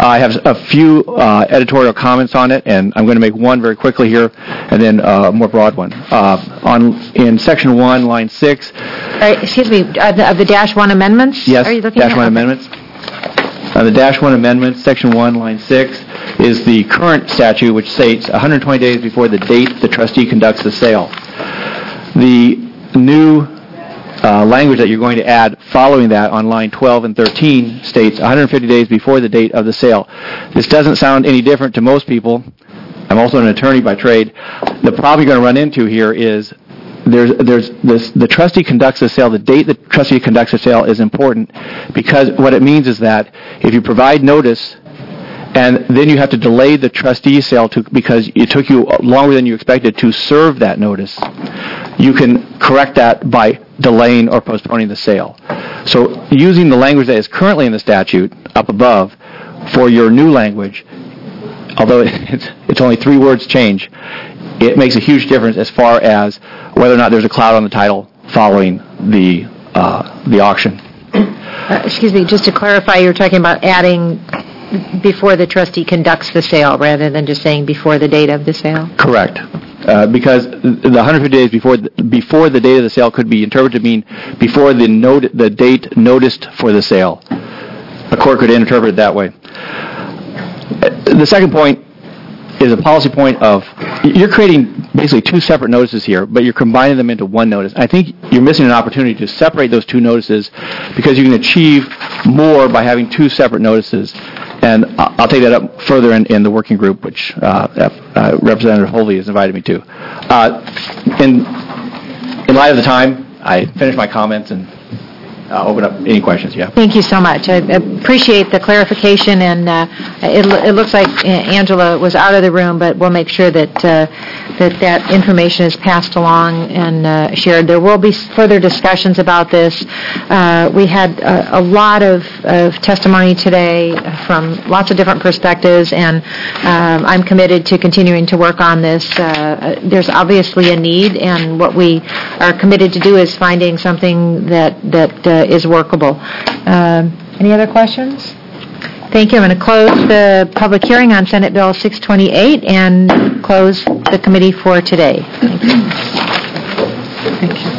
I have a few editorial comments on it, and I'm going to make one very quickly here, and then a more broad one. In Section 1, Line 6... excuse me, of the Dash 1 amendments? Yes, Are you looking Dash at? 1 amendments. The Dash 1 amendment, Section 1, Line 6, is the current statute, which states 120 days before the date the trustee conducts the sale. The new language that you're going to add following that on line 12 and 13 states 150 days before the date of the sale. This doesn't sound any different to most people. I'm also an attorney by trade. The problem you're going to run into here is the trustee conducts a sale. The date the trustee conducts a sale is important because what it means is that if you provide notice and then you have to delay the trustee sale because it took you longer than you expected to serve that notice, you can correct that by delaying or postponing the sale. So using the language that is currently in the statute up above for your new language, although it's only 3 words change, it makes a huge difference as far as whether or not there's a cloud on the title following the auction. Excuse me, just to clarify, you're talking about adding before the trustee conducts the sale rather than just saying before the date of the sale? Correct. Because the 150 days before the date of the sale could be interpreted to mean before the date noticed for the sale. A court could interpret it that way. The second point is a policy point of you're creating basically 2 separate notices here, but you're combining them into one notice. I think you're missing an opportunity to separate those 2 notices because you can achieve more by having 2 separate notices. And I'll take that up further in the working group, which Representative Hovey has invited me to. In light of the time, I finished my comments and open up any questions you have. Thank you so much. I appreciate the clarification, and it looks like Angela was out of the room, but we'll make sure that that information is passed along and shared. There will be further discussions about this. We had a lot of testimony today from lots of different perspectives, and I'm committed to continuing to work on this. There's obviously a need, and what we are committed to do is finding something that is workable. Any other questions? Thank you. I'm going to close the public hearing on Senate Bill 628 and close the committee for today. Thank you. Thank you.